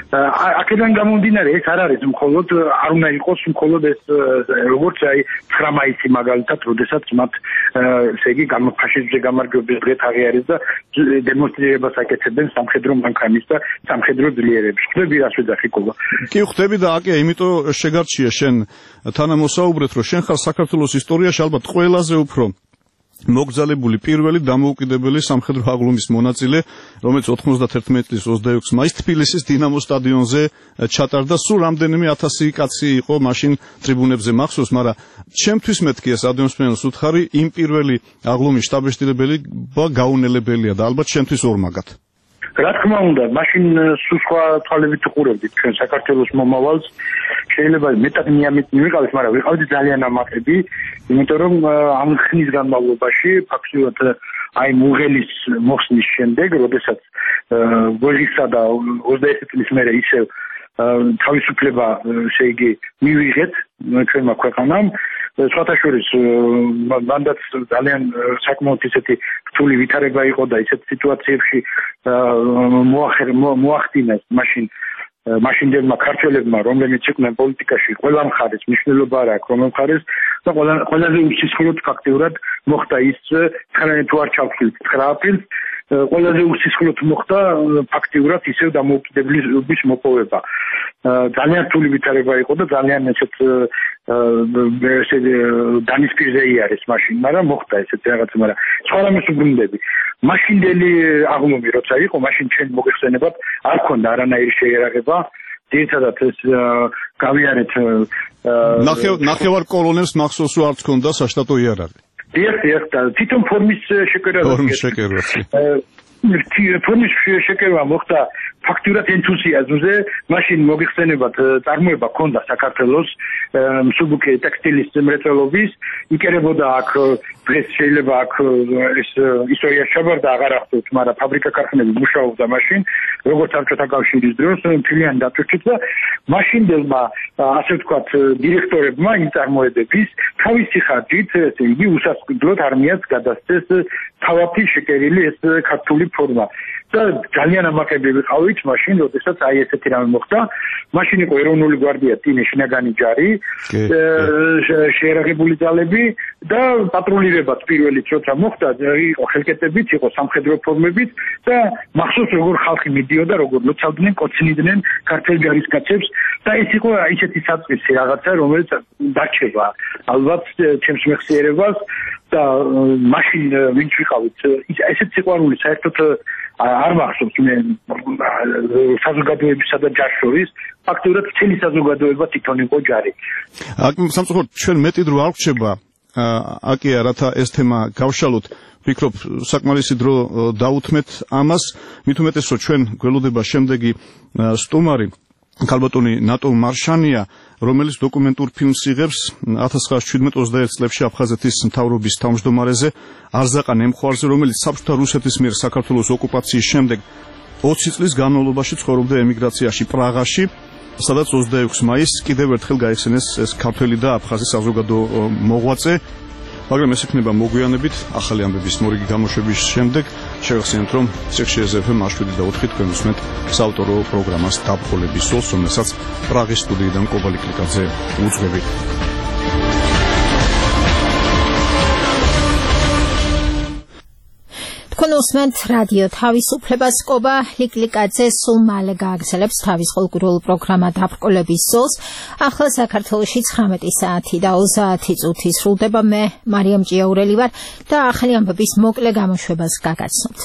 აქედან გამომდინარე ეს არ არის მხოლოდ არ უნდა იყოს მხოლოდ ეს როგორც აი ცხრა მაისი მაგალითად, როდესაც მათ ესე იგი ფაშიზმზე გამარჯვების დღე აღიარეს და დემონსტრირებას აკეთებენ სამხედრო მანქანის და სამხედრო ძლიერების. ხვდები რას ვეძახიკობა. კი ხვდები და აკია, იმიტომ შეგარჩია შენ თანამოსაუბრეთ, რომ შენ ხარ საქართველოს ისტორიაში ალბათ ყველაზე უფრო მოგზალებული პირველი დამოუკიდებელი სამხედრო აღლუმის მონაწილე, რომელიც ოთხმოცდათერთმეტი წლის ოცდაექვსი მაისს თბილისის დინამოს სტადიონზე ჩატარდა. სულ რამდენიმე ათასი კაცი იყო მაშინ ტრიბუნებზე მახსოვს, მაგრამ ჩემთვის მეთქი ეს ადმოსფეროს უთხარი იმ პირველი აღლუმის შტაბ-ბიჭდირებელი გაუნელებელია და ალბათ შენთვის ორმაგად. რა თქმა უნდა, მაშინ სულ სხვა თვალებით უყურებდით ჩვენ საქართველოს მომავალს. შეიძლება მეტად მიამიტი ვიყავით, მაგრამ ვიყავით ძალიან ამაყები, იმიტომ რომ ამ ხნის განმავლობაში ფაქტობრივად აი მუღელის მოხსნის შემდეგ, როდესაც გოჟისა და ოცდაერთი წლის მერე ისევ თავისუფლება ესე იგი მივიღეთ ჩვენმა ქვეყანამ, სხვათა შორის მანდაც ძალიან საკმაოდ ისეთი რთული ვითარება იყო და ისეთ სიტუაციებში მოახდინეს მაშინ მაშინდელმა ქართველებმა, რომლებიც იყვნენ პოლიტიკაში, ყველა მხარეს მნიშვნელობა არ აქვს, რომელ მხარეს და ყველაზე უსისხლოდ ფაქტიურად მოხდა ის თუ არ ჩავხილთ ცხრა აპრილს, ყველაზე უსისხლოდ მოხდა ფაქტიურად ისევ დამოუკიდებლობის მოპოვება. ძალიან რთული ვითარება იყო და ძალიან ესეთ ესე დანისპირზე იარეს მაშინ, მაგრამ მოხდა ესეთ რაღაც, მაგრამ სხვა რამეს უბრუნდები. მაშინდელი აღლუმი როცა იყო, მაშინ ჩვენ მოგეხსენებათ, არ ქონდა არანაირი შეიარაღება. ძირითადად ეს გავიარეთ ნახევარ კოლონელს მახსოვს რომ არც ქონდა საშტატო იარაღი. დიახ, დიახ, თვითონ ფორმის შეკერა. ფორმის შეკერა. ფორმის შეკერა მოხდა ფაქტიურად ენთუზიაზმზე, მაშინ მოგიხსენებათ წარმოება ქონდა საქართველოს მსუბუქი ტექსტილის მრეწველობის, იკერებოდა აქ დღეს შეიძლება აქ ეს ისტორია ჩაბარდა აღარ ახსოვთ, მაგრამ ფაბრიკა ქარხნები მუშაობდა მაშინ, როგორც საბჭოთა კავშირის დროს, ფილიანი დატვირთვით და მაშინდელმა ასე ვთქვათ დირექტორებმა იმ წარმოებების თავისი ხარჯით, ესე იგი უსასყიდლოდ არმიას გადასცეს თავაფი შეკერილი ეს ქართული ფორმა. და ძალიან ამაყები ვიყავით მაშინ, როდესაც აი ესეთი რამე მოხდა. მაშინ იყო ეროვნული გვარდია, ტინე, შინაგანი ჯარი, შეერაღებული ძალები და პატრულირებაც პირველი როცა მოხდა, იყო ხელკეტებით, იყო სამხედრო ფორმებით და მახსოვს როგორ ხალხი მიდიოდა, როგორ ლოცავდნენ, კოცნიდნენ ქართულ ჯარისკაცებს და ეს იყო ისეთი საწყისი რაღაცა, რომელიც დარჩება ალბათ ჩემს მეხსიერებას და მაშინ ვინც ვიყავით, ესეთ სიყვარული საერთოდ არ მახსოვს მე საზოგადოებისა და ჯარს შორის, ფაქტობრივად მთელი საზოგადოება თვითონ იყო ჯარი. აქ სამწუხაროდ ჩვენ მეტი დრო არ გვჭირდება აკია, რათა ეს თემა გავშალოთ. ვფიქრობ საკმარისი დრო დაუთმეთ ამას, მით უმეტეს რომ ჩვენ გველოდება შემდეგი სტუმარი ქალბატონი ნატო მარშანია, რომელიც დოკუმენტურ ფილმს იღებს ათას ცხრაასი შვიდმეტ ოცდაერთ წლებში აფხაზეთის მთავრობის თავმჯდომარეზე არზაყან ემხვარზე, რომელიც საბჭოთა რუსეთის მიერ საქართველოს ოკუპაციის შემდეგ ოცი წლის განმავლობაში ცხოვრობდა ემიგრაციაში პრაღაში, სადაც ოცდაექვსი მაისს კიდევ ერთხელ გაიხსენეს ეს ქართველი და აფხაზი საზოგადო მოღვაწე. მაგრამ ეს იქნება მოგვიანებით, ახალი ამბების მორიგი გამოშვების შემდეგ. შევახსენებთ, რომ სიხშირე ზეფემ შვიდი და ოთხი თქვენ უსმენთ საავტორო პროგრამას დაბრკოლების სოლს, რომელსაც პრაღის სტუდიიდან კობალი კლიკაძე უძღვებით. თქვენ უსმენთ რადიო თავისუფლებას. კობა ლიკლიკაძე სულ მალე გააგრძელებს თავის ყოველკვირეულ პროგრამა დაბრკოლების ზოლს. ახლა საქართველოში ცხრამეტი საათი და ოცდაათი წუთი სრულდება. მე მარიამ ჭიაურელი ვარ და ახალი ამბების მოკლე გამოშვებას გაგაცნობთ.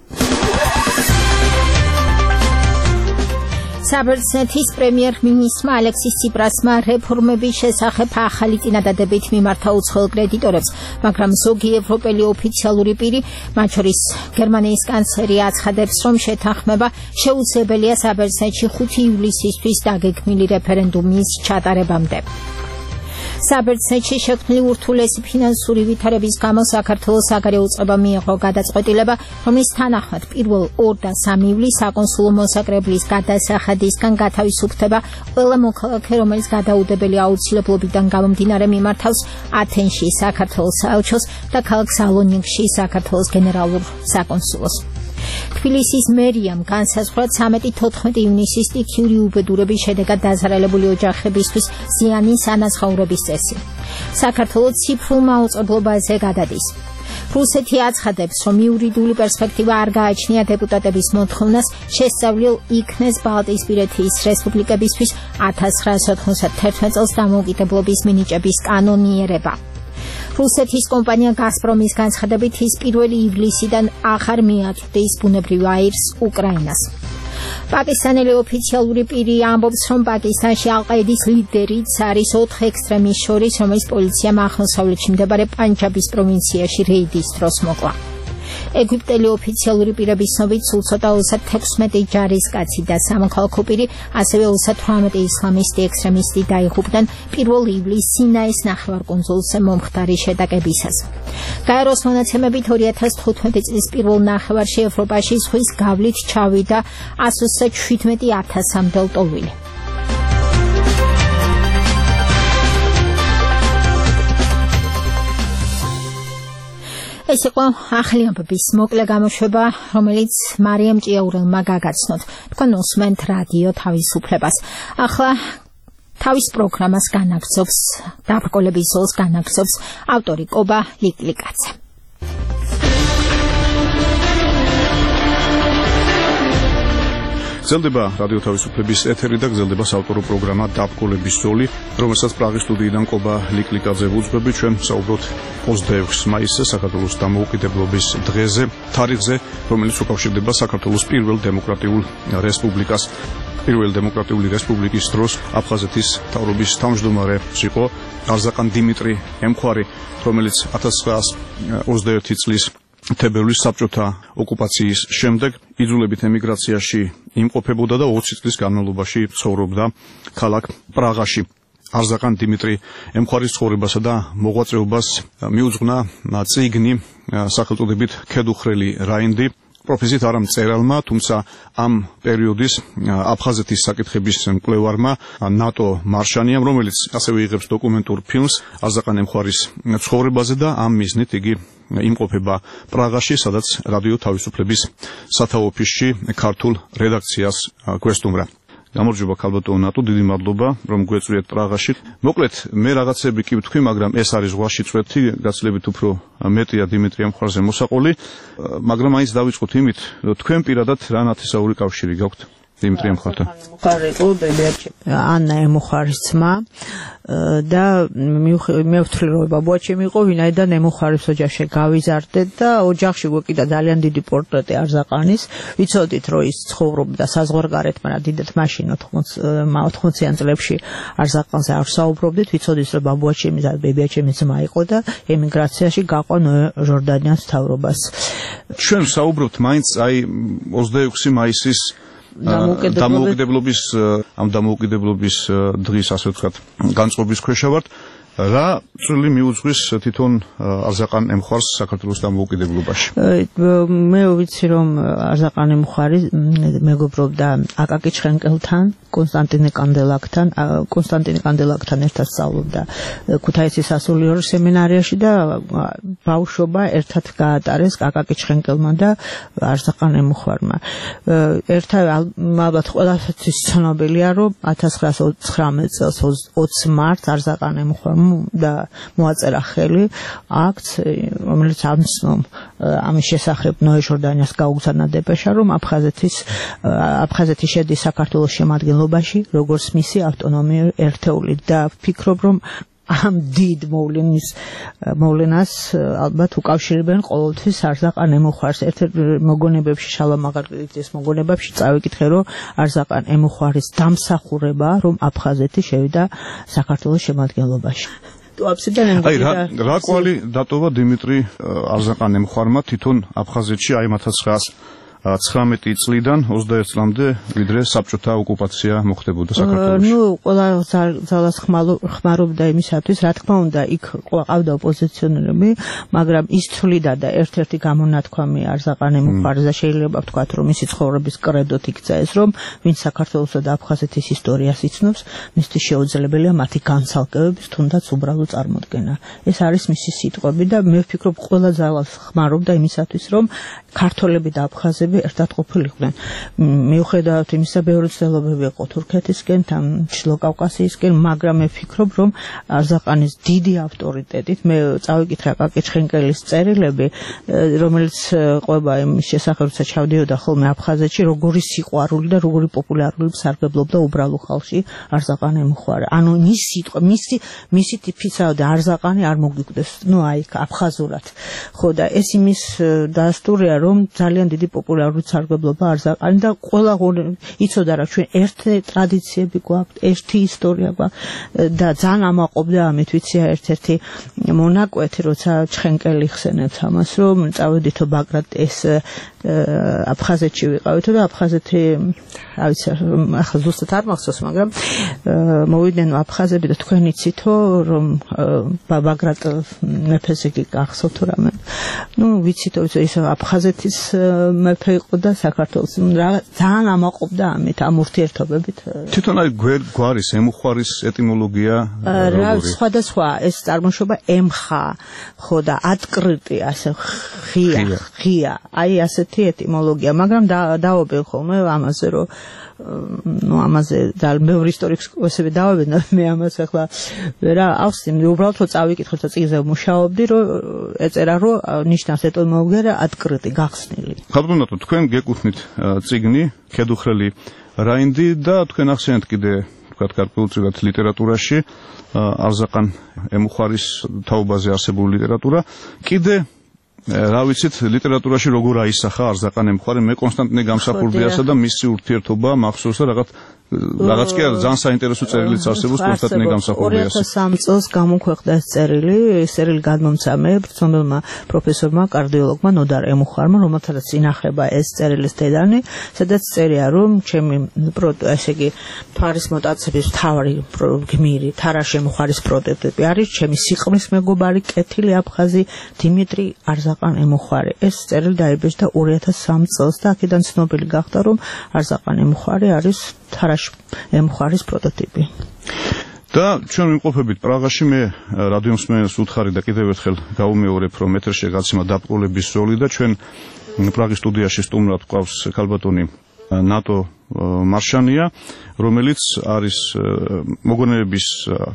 საბერძნეთის პრემიერ-მინისტრმა ალექსის ციპრასმა რეფორმების შესახებ ახალი წინადადებით მიმართა უცხოელ კრედიტორებს, მაგრამ ზოგი ევროპელი ოფიციალური პირი, მათ შორის გერმანიის კანცლერი აცხადებს, რომ შეთანხმება შეუძლებელია საბერძნეთში ხუთი ივლისისთვის დაგეგმილი რეფერენდუმის ჩატარებამდე. საბერძნეთში შექმნილი ურთულესი ფინანსური ვითარების გამო საქართველოს საგარეო უწყება მიიღო გადაწყვეტილება, რომლის თანახმად პირველ ორ და სამი ივლისს საკონსულო მოსაკრებლის გადასახადისგან გათავისუფლდება ყველა მოქალაქე, რომელიც გადაუდებელი აუცილებლობიდან გამომდინარე მიმართავს ათენში საქართველოს საელჩოს და ქალაქ სალონიკში საქართველოს გენერალურ საკონსულოს. თბილისის მერიამ განსაზღვრა ცხრამეტი-თოთხმეტი ივნისის სტიქიური უბედურების შედეგად დაზარალებული ოჯახებისთვის ზიანის ანაზღაურების წესი. საქართველოს ციფრულ მაუწყებლობაზე გადადის. რუსეთი აცხადებს, რომ იურიდიული პერსპექტივა არ გააჩნია დეპუტატების მოთხოვნას შესწავლილ იქნეს ბალტიისპირეთის რესპუბლიკებისთვის ათას ცხრაასი ოთხმოცდათერთმეტ წელს დამოუკიდებლობის მინიჭების კანონიერება. რუსეთის კომპანია გაზპრომის განცხადებით ის პირველი ივლისიდან აღარ მიაწვდის ბუნებრივ აირს უკრაინას. პაკისტანელი ოფიციალური პირი ამბობს, რომ პაკისტანში ალ-ყაიდის ლიდერიც არის ოთხ ექსტრემისტს შორის, რომელიც პოლიციამ აღმოსავლეთში მდებარე პანჯაბის პროვინციაში რეიდის დროს მოკლა. ეგვიპტელი ოფიციალური პირების ცნობით სულ ცოტა ოცდათექვსმეტი ჯარისკაცი და სამოქალაქო პირი, ასევე ოცდათვრამეტი ისლამისტი ექსტრემისტი დაიღუპნენ პირველ ივლისს სინაის ნახევარკუნძულზე მომხდარი შეტაკებისას. გაეროს მონაცემებით ორი ათას თხუთმეტი წლის პირველ ნახევარში ევროპაში ზღვის გავლით ჩავიდა ას ოცდაშვიდმეტი ათასამდე ლტოლვილი. ეს იყო ახალი ამბების მოკლე გამოშვება, რომელიც მარიამ ჭიაურელმა გაგაცნოთ. თქვენ უსმენთ რადიო თავისუფლებას. ახლა თავის პროგრამას განაგრძობს, დაბრკოლების ზოლს განაგრძობს ავტორი კობა ლიკლიკაძე. გრძელდება რადიო თავისუფლების ეთერი და გრძელდება საავტორო პროგრამა დაბრკოლების ზოლი, რომელსაც პრაღის სტუდიიდან კობა ლიკლიკაძე ვუძღვები. ჩვენ საუბრობთ ოცდაექვსი მაისზე, საქართველოს დამოუკიდებლობის დღეზე, თარიღზე, რომელიც უკავშირდება საქართველოს პირველ დემოკრატიულ რესპუბლიკას. პირველი დემოკრატიული რესპუბლიკის დროს აფხაზეთის მთავრობის თავმჯდომარე იყო არზაყან დიმიტრი ემხვარი, რომელიც ათას ცხრაასი ოცდაერთი წლის თებერვლის საბჭოთა ოკუპაციის შემდეგ იძულებით ემიგრაციაში იმყოფებოდა და ოცი წლის განმავლობაში ცხოვრობდა ქალაქ პრაღაში. არზაყან დიმიტრი ემხვარის ცხოვრებასა და მოღვაწეობას მიუძღვნა წიგნი სახელწოდებით ქედუხრელი რაინდი, პროფესიით არა მწერალმა, თუმცა ამ პერიოდის აფხაზეთის საკითხების მკვლევარმა ნატო მარშანიამ, რომელიც ასევე იღებს დოკუმენტურ ფილმს არზაყან ემხვარის ცხოვრებაზე და ამ მიზნით იგი იმყოფება პრაღაში, სადაც რადიო თავისუფლების სათავო ოფისში ქართულ რედაქციას გვესტუმრა. გამარჯობა ქალბატონო ნატო, დიდი მადლობა რომ გვეწვიეთ პრაღაში. მოკლედ მე რაღაცები კი ვთქვი, მაგრამ ეს არის ზღვაში წვეთი, გაცილებით უფრო მეტია დიმიტრი ემხვარზე მოსაყოლი, მაგრამ მაინც დავიწყოთ იმით, თქვენ პირადად რა ნათესაური კავშირი გაქვთ დიმიტრი ემხვართან? ემხვარი იყო ბებიაჩი ანა ემხვარის ძმა და მე ვთვლი რომ ბაბუაჩემი იყო, ვინაიდან ემხვარის ოჯახში გავიზარდე და ოჯახში გვეკიდა ძალიან დიდი პორტრეტი არზაყანის. ვიცოდით რომ ის ცხოვრობდა საზღვარგარეთ, მაგრამ დიდად მაშინ ოთხმოციან წლებში არზაყანზე არ საუბრობდით. ვიცოდით რომ ბაბუაჩემი და ბებიაჩემი ძმა იყო და ემიგრაციაში გაყო ჟორდანიას მთავრობას. ჩვენ საუბრობთ მაინც აი ოცდაექვსი მაისის დამოუკიდებლობის ამ დამოუკიდებლობის დღის, ასე ვთქვათ, განწყობის ქვეშ ვართ. რა წვლილი მიუძღვის თვითონ არზაყან ემხვარს საქართველოს დამოუკიდებლობაში? მე ვიცი რომ არზაყან ემხვარი მეგობრობდა აკაკი ჩხენკელთან, კონსტანტინე კანდელაკთან, კონსტანტინე კანდელაკთან ერთად სწავლობდა ქუთაისის სასულიერო სემინარიაში და ბავშვობა ერთად გაატარეს აკაკი ჩხენკელმა და არზაყან ემხვარმა. ერთად ალბათ ყველასთვის ცნობილია რომ ათას ცხრაასი ოცდათხმეტ წელს ოცი მარტს არზაყან ემხვარმა და მოაწერა ხელი აქც, რომელიც ამცნო ამის შესახებ ნოე ჟორდანიას გაუგზავნა დეპეშა, რომ აფხაზეთის აფხაზეთი შედის საქართველოს შემადგენლობაში, როგორც მისი ავტონომიური ერთეული და ვფიქრობ, რომ ამ დიდ მოვლენის მოვლენას ალბათ უკავშირებენ ყოველთვის არზაყან ემუხვარს. ერთ-ერთ მოგონებებში, შალვა მაღალკრიტის მოგონებებში წავიკითხე, რომ არზაყან ემუხვარის დამსახურება, რომ აფხაზეთი შევიდა საქართველოს შემადგენლობაში. აი რა კვალი დატოვა დიმიტრი არზაყან ემუხვარმა თვითონ აფხაზეთში აი მათაც ცხრაას ცხრამეტი წლიდან ოცდაერთ წლამდე, ვიდრე საბჭოთა ოკუპაცია მოხდებოდა საქართველოში. ნუ ყველა ძალას ხმარობდა იმისათვის, რა თქმა უნდა, იქ ყავდა ოპოზიციონერები, მაგრამ ის თვლიდა და ერთ-ერთი გამონათქვამი არზაყან ემუხვარს და შეიძლება ვთქვათ, რომ მისი ცხოვრების კრედოთ იქცა ეს, რომ ვინც საქართველოსა და აფხაზეთის ისტორიას იცნობს, მისთვის შეუძლებელია მათი განცალკევების თუნდაც უბრალო წარმოდგენა. ეს არის მისი სიტყვები და მე ვფიქრობ, ყველა ძალას ხმარობდა იმისათვის, რომ ქართველები და აფხაზები ერთად ყოფილიყვნენ. მიუხედავად იმისა, ბევრი ცდილობები იყო თურქეთისკენ, თან ჩრდილო კავკასიისკენ, მაგრამ მე ვფიქრობ, რომ არზაყანის დიდი ავტორიტეტით მე წავიკითხე აკაკი ჩხენკელის წერილები, რომელიც ყვება იმის შესახებ, როცა ჩავდიოდა ხოლმე აფხაზეთში, როგორი სიყვარული და როგორი პოპულარული სარგებლობდა უბრალო ხალხში არზაყან ემუხვარი. ანუ მის სიტყვა, მისი მისი ტიფიცავდა არზაყანი არ მოგვიკვდეს, ნუ აი აფხაზურად. ხო და ეს იმის დასტურია, რომ ძალიან დიდი პოპულარული სარგებლობა არზაყანი და ყველა იცოდა რა ჩვენ ერთი ტრადიციები გვაქვს, ერთი ისტორია გვაქვს და ძალიან ამაყობდა ამით, ვიცია ერთ-ერთი მონაკვეთი, როცა ჩხენკელი ხსენებს ამას, რომ წავედითო ბაგრატ ეს აფხაზეთში ვიყავითო და აფხაზეთი რა ვიცი ახლა ზუსტად არ მახსოვს, მაგრამ მოვიდნენ აფხაზები და თქვენ იცითო რომ ბაგრატ მეფეს იგი გახსოვთ რამე. ნუ ვიცითო ის აფხაზეთის მეფე იყო და საქართველოს ძალიან ამაყობდა ამით, ამ ურთიერთობებით. თვითონ აი გვარის ემუხვარის ეტიმოლოგია რა სხვადასხვა ეს წარმოშობა ემხა, ხო და ატკრიტი ასე ღია, ღია, აი ასეთი ეტიმოლოგია, მაგრამ დაობენ ხოლმე ამაზე, რომ ну ამაზე და მეორე ისტორიკოსები დავებენ და მე ამას ახლა რა ავსიმდი, უბრალოდ რომ წავიკითხოთ და წიგნზე მუშაობდი, რომ ეწერა რომ ნიშნავს ეტიმოლოგია ატკრიტი გახსნილი. ხალხო, თქვენ გეკუთვნით წიგნი ქედუხრელი რაინდი და თქვენ ახსენეთ კიდე თქვათ გარკვეულწილად ლიტერატურაში არზაყან ემუხვარის თაობაზე არსებული ლიტერატურა. კიდე რა ვიცით ლიტერატურაში როგორ აისახა არზაყან ემუხვარი, მე კონსტანტინე გამსახურდიასა და მისი ურთიერთობა მახსოვს და რაღაც რაღაც კი არა ძალიან საინტერესო წერილიც არსებობს კონსტანტინე გამსახურდიას. ორი ათას სამი წელს გამოქვეყნდა ეს წერილი, ეს წერილი გადმომცემე ცნობილმა პროფესორმა კარდიოლოგმა ნოდარ ემუხვარმა, რომელთაც ინახება ეს წერილის დედანი, სადაც წერია, რომ ჩემი ესე იგი თვარის მოტაცების მთავარი გმირი თარაშ ემუხვარის პროტოტიპი არის ჩემი სიყმრის მეგობარი კეთილი აფხაზი დიმიტრი არზაყან ემუხვარი. ეს წერილი დაიბეჭდა ორი ათას სამი წელს და აქედან ცნობილი გახდა, რომ არზაყან ემუხვარი არის თარაშ ემუხვარის პროტოტიპი. და ჩვენ ვიმყოფებით პრაღაში, მე რადიო მსმენელს უთხარი და კიდევ ერთხელ გავუმეორებ, რომ ეთერში გაცემა დაბრკოლების ზოლი და ჩვენ პრაღის სტუდიაში სტუმრად გვყავს ქალბატონი ნატო მარშანია, რომელიც არის მოგონებების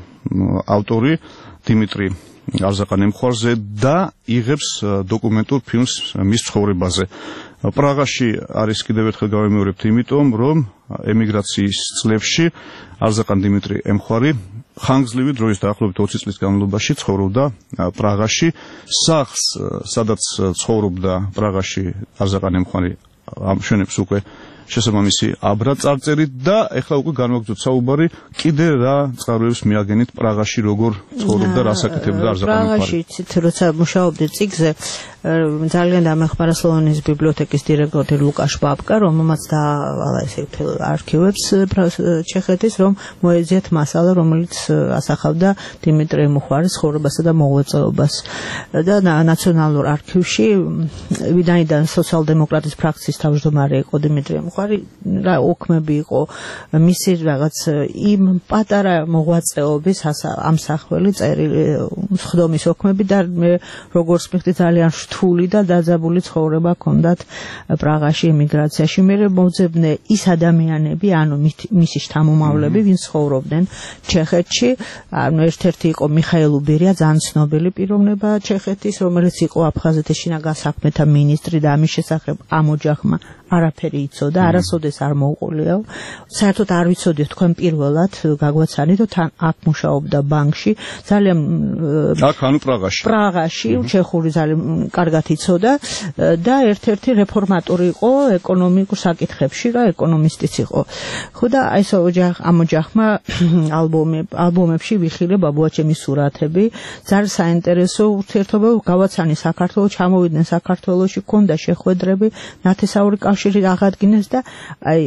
ავტორი დიმიტრი არზაყან ემუხვარზე და იღებს დოკუმენტურ ფილმს მის ცხოვრებაზე. პრაღაში არის კიდევ ერთხელ გავიმეორებთ, იმიტომ რომ ემიგრაციის წლებში არზაყან დიმიტრი ემუხვარი ხანგრძლივი დროის დაახლოებით ოცი წლის განმავლობაში ცხოვრობდა პრაღაში. სახლს, სადაც ცხოვრობდა პრაღაში არზაყან ემუხვარი, ამშვენებს უკვე შესაბამისი აბრა წარწერით და ეხლა უკვე განვაგრძოთ საუბარი კიდე რა წყაროებს მიაგენით პრაღაში როგორ ცხოვრობდა, რა საკეთებდა არზაყან ემუხვარი. პრაღაში ცით როცა მუშაობდი წიგნზე, ძალიან დამეხმარა სლოვენის ბიბლიოთეკის დირექტორი ლუკაშ ბაბკა, რომელმაც დაავალა ესე არქივებს ჩეხეთის, რომ მოეძიათ მასალა, რომელიც ასახავდა დიმიტრი ემუხვარის ცხოვრებასა და მოღვაწეობას. და ნაციონალურ არქივში, ვინაიდან სოციალ-დემოკრატის ფრაქციის თავმჯდომარე იყო დიმიტრი მუხარი, რა ოქმები იყო მისი რაღაც იმ პატარა მოღვაწეობის ამსახველი წერილი ხდომის ოქმები და მე როგორც მიხდი ძალიან რთული და დაძაბული ცხოვრება ჰქონდათ პრაღაში ემიგრაციაში. მე მოძებნე ის ადამიანები, ანუ მისი შთამომავლები, ვინც ცხოვრობდნენ ჩეხეთში. ანუ ერთ-ერთი იყო მიხაილ უბირია, ძალიან ცნობილი პიროვნება ჩეხეთის, რომელიც იყო აფხაზეთის შინაგან საქმეთა მინისტრი და ამის შესახებ ამ ოჯახმა არაფერი იცოდა, არასოდეს არ მოუყოლიაო. საერთოდ არ ვიცოდი თქვენ პირველად გაგვაცანით, თან აქ მუშაობდა ბანკში, ძალიან აქ ანუ პრაღაში. პრაღაში, ჩეხური ძალიან კარგად იცოდა და ერთ-ერთი რეფორმატორი იყო ეკონომიკურ საკითხებში, რა ეკონომისტიც იყო. ხო და აი ეს ოჯახ ამ ოჯახმა ალბომებში ვიხილე ბაბუაჩემის სურათები, ძალიან საინტერესო ურთიერთობა გავაცანი საქართველოს, ჩამოვიდნენ საქართველოში, ქონდა შეხვედრები, ნათესაური კავშირი აღადგინეს და აი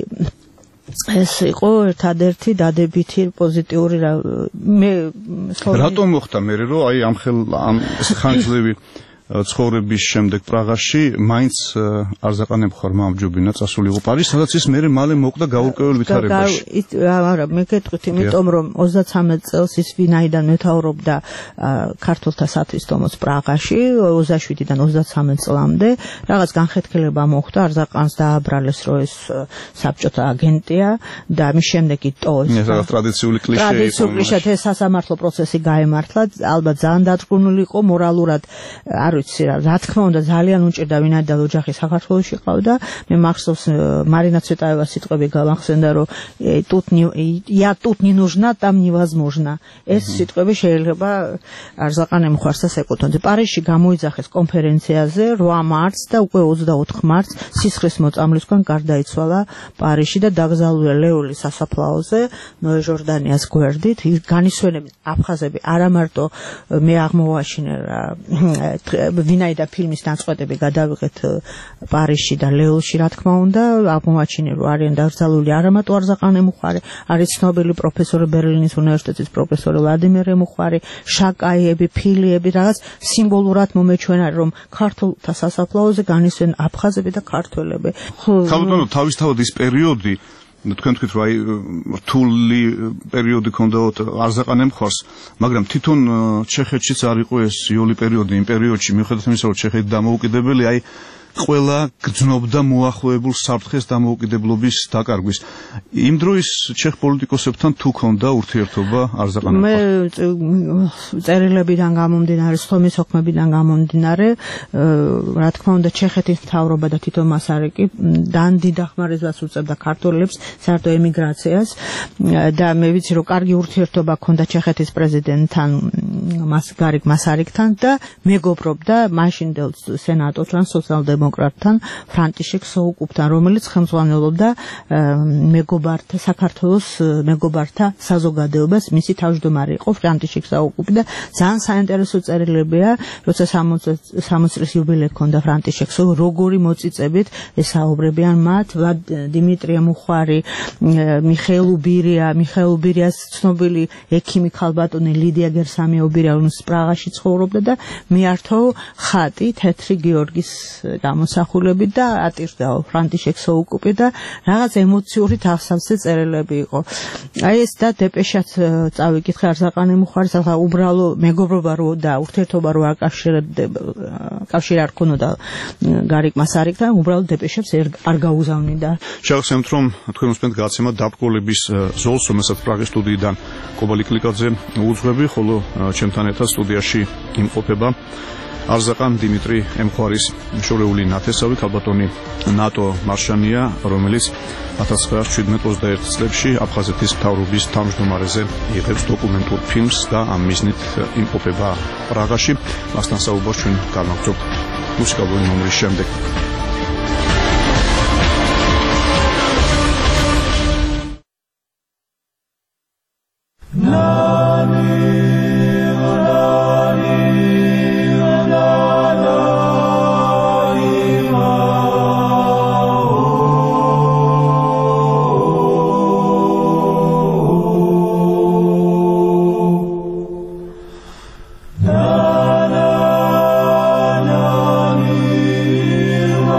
ეს იყო ერთადერთი დადებითი პოზიტიური მე რატომ მოხდა მე რომ აი ამ ხელ ამ ხანძლივი ცხოვრების შემდეგ პრაღაში მაინც არზაყან ემხარმა ამჯობინა წასულიყო პარიზს, სადაც ის მერე მალე მოკვდა გაურკვეველ ვითარებაში. არა, მე გეტყვით, იმიტომ რომ ოცდაცამეტ წელს ის ვინაიდან მეთაურობდა ქართულთა სათვისტომოს პრაღაში, ოცდაშვიდიდან ოცდაცამეტ წლამდე, რაღაც განხეთქილება მოხდა, არზაყანს დააბრალეს, რომ ეს საბჭოთა აგენტია და მის შემდეგ იტოვეს. ეს რაღაც ტრადიციული კლიშე იყო. ტრადიციული კლიშე სასამართლო პროცესი გაემართლა, ალბათ ძალიან დაწვრთნილი იყო მორალურად, არ რა თქმა უნდა ძალიან უჭირდა ვინაიდან ოჯახი საქართველოში ყავდა. მე მახსოვს მარინა ცვეტაევას სიტყვები გამახსენდა, რომ тут я тут не нужна, там невозможно. ეს სიტყვები შეიძლება არზაყან ემხარსას ეკუთვნოდა. პარიზში გამოიძახეს კონფერენციაზე რვა მარტს და უკვე ოცდაოთხ მარტს სისხლის მოწამვლისგან გარდაიცვალა პარიზში და დაკრძალულია ლეოლის სასაფლაოზე ნოე ჟორდანიას გვერდით. განისვენებენ აფხაზები არა მარტო მე აღმოვაშინე ვინაიდან ფილმის ნაწყვეტები გადავიღეთ პარიზში და ლეოლში, რა თქმა უნდა, აღმოაჩინე რომ არიან დაკრძალული არა მარტო არზაყან ემუხარი, არის ცნობილი პროფესორი ბერლინის უნივერსიტეტის პროფესორი ვლადიმერ ემუხარი, შაკაიები, ფილიები, რაღაც სიმბოლურად მომეჩვენა რომ ქართულთა სასაფლაოზე განისვენ აფხაზები და ქართველები. ხალხო თავისთავად ის პერიოდი თქვენ თქვით რომ აი რთული პერიოდი ქონდაოთ არზაყან ემხარს, მაგრამ თვითონ ჩეხეთშიც არ იყო ეს იოლი პერიოდი იმ პერიოდში, მიუხედავად იმისა რომ ჩეხეთი დამოუკიდებელი, აი ყველა გძნობდა მოახლოებულ საფრთხეს დამოუკიდებლობის დაკარგვის. იმ დროის ჩეხ პოლიტიკოსებთან თუ ქონდა ურთიერთობა არზაყან ემხარს? მე წერილებიდან გამომდინარე, სხდომის ოქმებიდან გამომდინარე, რა თქმა უნდა ჩეხეთის მთავრობა და თვითონ მასარიკი ძალიან დიდ დახმარებას უწევდა ქართველებს საერთო ემიგრაციას და მე ვიცი რომ კარგი ურთიერთობა ქონდა ჩეხეთის პრეზიდენტთან, გარიგ მასარიკთან და მეგობრობდა მაშინდელ სენატორთან, სოციალ დემოკრატთან, ფრანტიშეკ სოუკუპთან, რომელიც ხელმძღვანელობდა მეგობართა საქართველოს მეგობართა საზოგადოებას, მისი თავმჯდომარე იყო ფრანტიშეკ სოუკუპი და ძალიან საინტერესო წერილებია, როცა სამოცი წლის იუბილე ჰქონდა ფრანტიშეკს, როგორი მოწიწებით ესაუბრებიან მათ, დიმიტრი მუხარი, მიხეილ უბირია, მიხეილ უბირიას ცნობილი ექიმი ქალბატონი ლიდია გერსამია უბირია, რომელიც პრაღაში ცხოვრობდა და მეართო ხატი თეთრი გიორგის გამოსახულები და ატირდა ფრანტიშეკ სოუკუპი და რაღაც ემოციური თავსავსე წერილები იყო. აი ეს და დეპეშაც წავიკითხე არზაყან ემუხარის, ახლა უბრალო მეგობრობა რო და ურთიერთობა რო კავშირი არ ქონოდა გარიგ მასარიკთან, უბრალოდ დეპეშებს არ გაუზავნიდა. შევხსენებთ რომ თქვენ უსმენთ გადაცემა დაბკოლების ზოლს, რომელსაც პრაღის სტუდიიდან კობალი კლიკაძე უძღვები, ხოლო ჩემთან ერთად სტუდიაში იმყოფება არზაყან დიმიტრი ემხარის შორეული ნათესავი ქალბატონი ნატო მარშანია, რომელიც ათას ცხრაას შვიდმეტ ოცდაერთ წლებში აფხაზეთის მთავრობის თავმჯდომარეზე იღებს დოკუმენტურ ფილმს და ამ მიზნით იმყოფება პრაღაში. მასთან საუბარს ჩვენ განვაგრძობთ მუსიკალური ნომრის შემდეგ. Na na na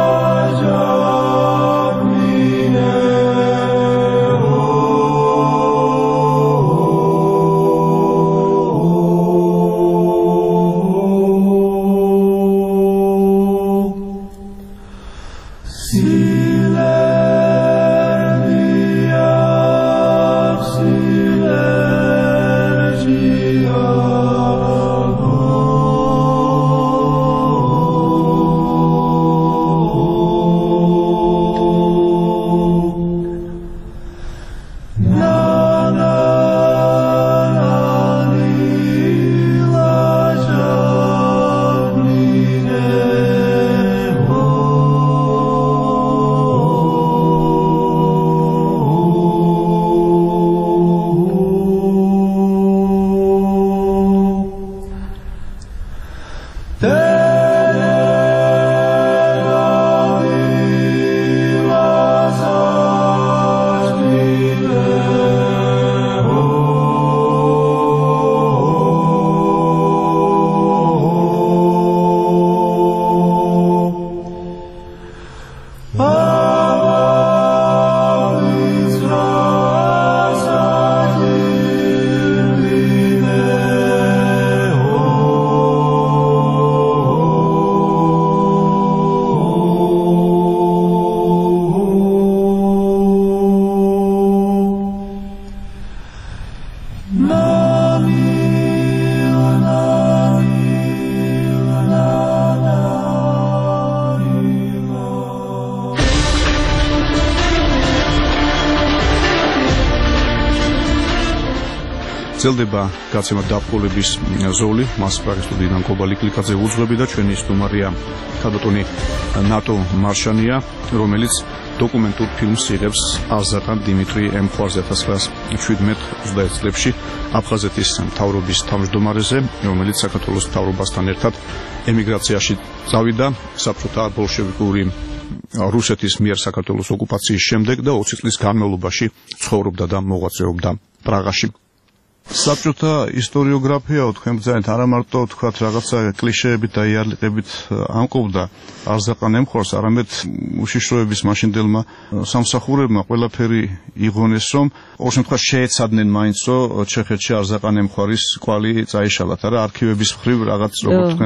გრძელდება გაცემა დაპყრობების ზოლი, მას პრაღის სტუდიიდან კობალი კლიკაძე უძღვები და ჩვენი სტუმარია ქალბატონი ნატო მარშანია, რომელიც დოკუმენტურ ფილმს იღებს არზაყან დიმიტრი ემხوارზე ათას ცხრაას შვიდმეტ ოცდაერთ წლებში აფხაზეთის მთავრობის თავმჯდომარეზე, რომელიც საქართველოს მთავრობასთან ერთად ემიგრაციაში წავიდა საბჭოთა ბოლშევიკური რუსეთის მიერ საქართველოს ოკუპაციის შემდეგ და ოცი წლის განმავლობაში ცხოვრობდა და მოღვაწეობდა პრაღაში. საბჭოთა ისტორიოგრაფია თქვენ ბრძანეთ არა მარტო თქვათ რაღაცა კლიშეებით და იარლიყებით ამკობდა არზაყან ემხوارს, არამედ უშიშროების მაშინდელმა სამსახურებმა ყველაფერი იღონეს, რომ ყოველ შემთხვევაში შეეცადნენ მაინც, რომ ჩეხეთში არზაყან ემხوارის კვალი წაიშალათ, არა არქივების მხრივ რაღაც როგორც თქვენ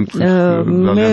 მე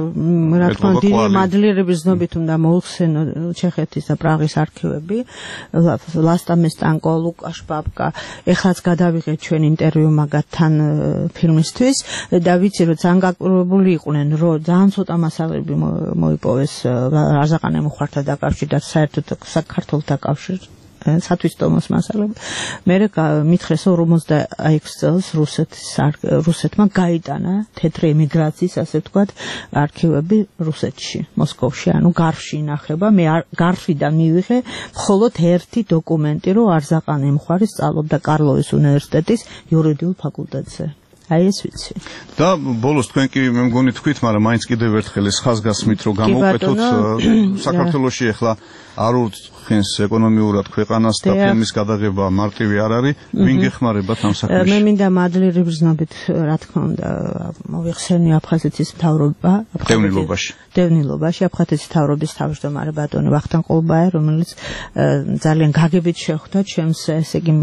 რა თქმა უნდა დიდი მადლიერების ზნობით უნდა მოუხსენო ჩეხეთის და პრაღის არქივები, ლასტამესტანკო, ლუკაშ ბაბკა, ეხლაც გადავიღე ჩვენ ინტერვიუ მაგათთან ფილმისთვის და ვიცი რომ ძალიან გაკურებული იყვნენ, რომ ძალიან ცოტა მასალები მოიპოვეს არზაყან ემხوارთან დაკავშირებით, საერთოდ საქართველოსთან დაკავშირებით სათვისტომოს მასალები. მე მითხრეს რომ ორმოცდაექვსი წელს რუსეთის რუსეთმა გაიტანა თეთრი ემიგრაციის, ასე ვთქვათ, არქივები რუსეთში, მოსკოვში, ანუ გარში ინახება. მე გარშიდან მივიღე მხოლოდ ერთი დოკუმენტი, რომ არზაყან ემხوارი სწავლობდა კარლოვის უნივერსიტეტის იურიდიულ ფაკულტეტზე. აი ეს ვიცი. და ბოლოს თქვენ კი მე მგონი თქვით, მაგრამ მაინც კიდევ ერთხელ ეს ხაზგასმით რომ გამოვკვეთოთ საქართველოში ახლა არ უხენს ეკონომიურად ქვეყანას და ფილმის გადაღება მარტივი არ არის, ვინ გეხმარებათ ამ საქმეში? მე მინდა მადლიერების ზნობით, რა თქმა უნდა, მოვიხსენიო აფხაზეთის მთავრობა, დევნილობაში. დევნილობაში აფხაზეთის მთავრობის თავმჯდომარე ბატონი ვახტანგ ყოლბაია, რომელიც ძალიან გაგებით შეხვდა ჩემს ესე იგი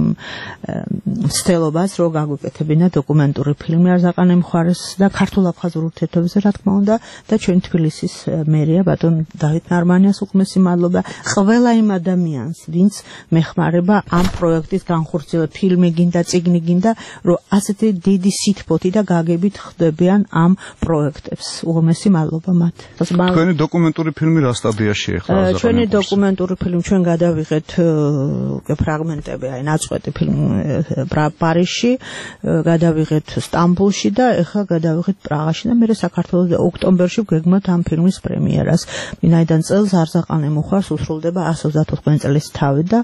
მცდელობას, რომ გაგვიკეთებინა დოკუმენტური ფილმი არზაყან ემხوارის და ქართულ-აფხაზურ ურთიერთობებზე, რა თქმა უნდა, და ჩვენ თბილისის მერია ბატონ დავით ნარმანიას უყმესი მადლობა. ყველა იმ ადამიანს, ვინც მეხმარება ამ პროექტის განხორციელება, ფილმი გინდა, წიგნი გინდა, რომ ასეთი დიდი სითბოთი და გაგებით ხდებიან ამ პროექტებს. უღმესი მადლობა მათ. თქვენი დოკუმენტური ფილმი რა სტადიაშია ახლა? ჩვენი დოკუმენტური ფილმი ჩვენ გადავიღეთ ფრაგმენტები, აი ნაწყვეტი ფილმი პარიზში, გადავიღეთ სტამბოლში და ახლა გადავიღეთ პრაღაში და მე საქართველოს ოქტომბერში ვგეგმოთ ამ ფილმის პრემიერას. ვინაიდან წელს არზაყან ემხوارს უსრულდება ასი ოცდაოთხი წლის თავი და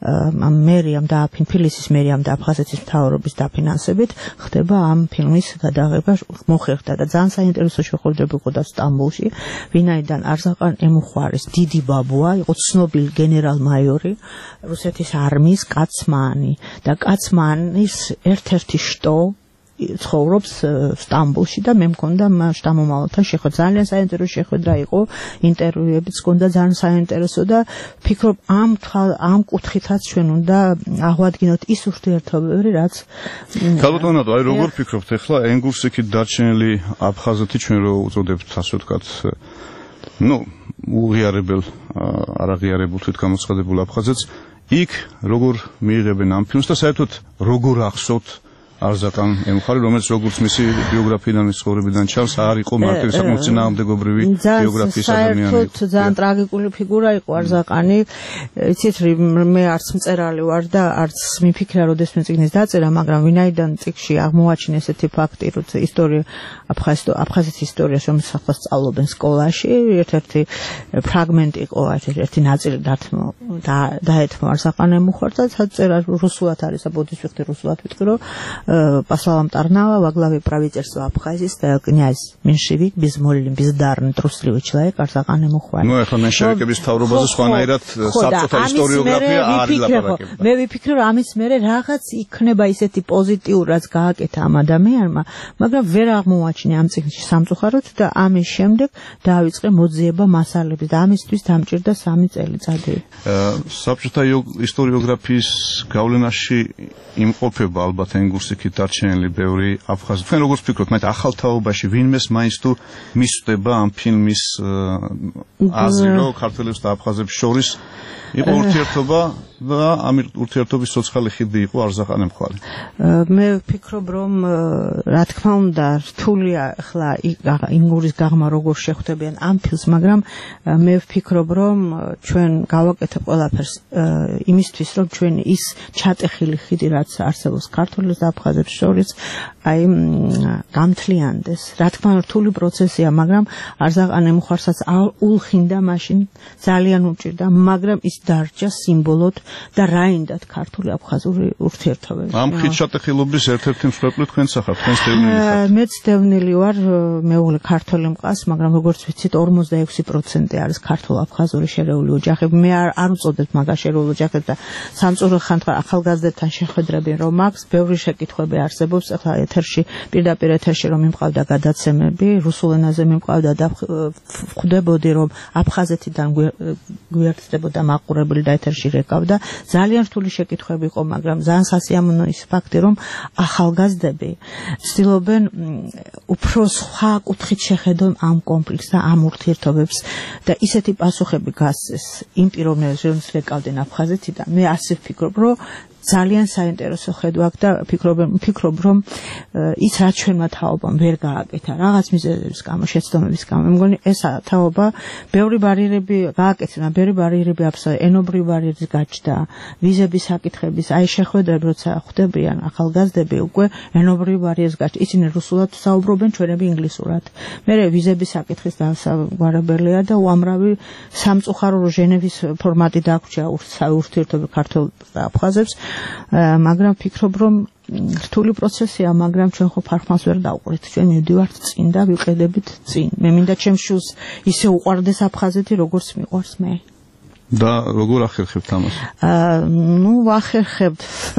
მერიამ და თბილისის მერიამ და აფხაზეთის მთავრობის დაფინანსებით ხდება ამ ფილმის გადაღება, მოხერხდა და ძალიან საინტერესო შეხვედრები იყო და სტამბოლში, ვინაიდან არზაყან ემხوارის დიდი ბაბუა იყო ცნობილი გენერალ-მაიორი რუსეთის არმიის კაცმანი და კაცმანის ერთ-ერთი შტო ცხოვრობს სტამბოლში და მე მქონდა შტამომავალთან შეხვედრა. ძალიან საინტერესო შეხვედრა იყო, ინტერვიუებიც მქონდა ძალიან საინტერესო და ფიქრობ ამ ამ კუთხითაც ჩვენ უნდა აღვადგინოთ ის ურთიერთობები, რაც ქალბატონო, აი როგორ ფიქრობთ ახლა ენგურსიქით დარჩენილი აფხაზეთი ჩვენ რო უწოდებთ, ასე ვთქვათ, ну უღიარებელ არაღიარებულ თვითგამოცხადებულ აფხაზეთს იქ როგორ მიიღებენ ამ ფილმს და საერთოდ როგორ ახსოვთ არზაყან ემუხარი, რომელიც როგორც მისი ბიოგრაფიიდან ცხოვრებიდან ჩანს, არ იყო მარტივი საკმაოდ წინააღმდეგობრივი ბიოგრაფიის ადამიანი. საერთოდ ძალიან ტრაგიკული ფიგურა იყო არზაყანი. იცით, მე არც მწერალი ვარ და არც მიფიქრა, როდესმე წიგნის დაწერა, მაგრამ ვინაიდან წიგნში აღმოაჩინე ესეთი ფაქტი, რომ ისტორია აფხაზეთის ისტორიას, რომელიც ახლა სწავლობენ სკოლაში, ერთ-ერთი ფრაგმენტი იყო, ერთ-ერთი ნაწილი დათმო და დაეთმო არზაყან ემუხარს და საწერა რუსულად არის, აბოდის ვიხდი რუსულად ვიტყვი, რომ по словам Тарнава, во главе правительства Абхазии стоял князь меньшевик, безмолвный, бездарный, трусливый человек Арзақан ემუხარი. Ну, ეხლა меньшевикების თავრობაზე სხვანაირად საბჭოთა ისტორიოგრაფია არ ილაპარაკება. მე ვიფიქრე, რომ ამის მერე რაღაც იქნება ისეთი პოზიტიური, რაც გააკეთა ამ ადამიანმა, მაგრამ ვერ აღმოაჩინე ამ წიგნში სამწუხაროდ და ამის შემდეგ დაავიწყე მოძიება მასალების და ამისთვის დამჭირდა სამი წელიწადი. საბჭოთა ისტორიოგრაფიის გავლენაში იმყოფება ალბათ ენგურსი დარჩენილი ბევრი აფხაზი. თქვენ როგორც ფიქრობთ, მათ ახალ თაობაში ვინმეს მაინც თუ მისვდება ამ ფილმის აზრი, რომ ქართველებს და აფხაზებს შორის იყო ურთიერთობა და ამ ურთიერთობის ცოცხალი ხიდი იყო არზაყან ემუხარი. მე ვფიქრობ, რომ რა თქმა უნდა რთულია ახლა ინგურის გაღმა როგორ შეხვდებიან ამ ფილმს, მაგრამ მე ვფიქრობ, რომ ჩვენ გავაკეთებ ყველაფერს იმისთვის, რომ ჩვენ ის ჩატეხილი ხიდი, რაც არსებობს ქართველებს და აფხაზებს შორის, აი გამთლიანდეს. რა თქმა უნდა რთული პროცესია, მაგრამ არზაყან ემუხარსაც ულხინდა მაშინ ძალიან უჭირდა, მაგრამ ის დარჩა სიმბოლოდ და რაინდად ქართული აფხაზური ურთიერთობები. ამ ხით ჩატეხილობის ერთ-ერთი მსხვერპლი თქვენც ახართ, თქვენს დევნილი ხართ. მეც დევნილი ვარ, მეუღლე ქართველი მყავს, მაგრამ როგორც ვიცით ორმოცდაექვსი პროცენტი არის ქართულ-აფხაზური შერეული ოჯახები. მე არ არ უწოდებ მაგას შერეულ ოჯახებს და სამწუხაროდ ხანძარ ახალგაზრდებთან შეხვედრები რომ აქვს, ბევრი შეკითხვები არსებობს. ახლა ეთერში პირდაპირ ეთერში რომ მიმყავდა გადაცემები, რუსულ ენაზე მიმყავდა და ხვდებოდი რომ აფხაზეთიდან გვერდდებოდა მაყურებელი და ეთერში რეკავდა. ძალიან რთული შეკითხვები იყო, მაგრამ ძალიან სასიამოვნო ის ფაქტი, რომ ახალგაზრდები ცდილობენ უფრო სხვა კუთხით შეხედონ ამ კონფლიქტს და ამ ურთიერთობებს და ისეთი პასუხები გასცეს იმ პიროვნებებს, რომლებიც რეკავდნენ აფხაზეთიდან. მე ასე ვფიქრობ, რომ ძალიან საინტერესო ხედვა აქვს და ფიქრობ, ფიქრობ, რომ ის რაც ჩვენმა თაობამ ვერ გააკეთა, რაღაც მიზეზების გამო, შეცდომების გამო, მე მგონი ეს თაობა ბევრი ბარიერები გააკეთა, ბევრი ბარიერები აფსა, ენობრივი ბარიერები გაჩნდა, ვიზების საკითხების, აი შეხვედრები როცა ხვდებიან ახალგაზრდები, უკვე ენობრივი ბარიერებს გაჩნდა, ისინი რუსულად საუბრობენ, ჩვენები ინგლისურად. მე ვიზების საკითხის დასაგვარებელია და უამრავი სამწუხარო ჟენევის ფორმატი დაგვჭირა ურთიერთობები ქართულ და აფხაზებს. მაგრამ ფიქრობ, რომ რთული პროცესია, მაგრამ ჩვენ ხო ფარხმას ვერ დავყვრით. ჩვენ მივდივართ წინ და ვიყედებით წინ. მე მინდა ჩემს შვილს ისე უყვარდეს აფხაზეთი, როგორც მიყვარს მე. და როგორ ახერხებთ ამას? აა, ნუ ვახერხებთ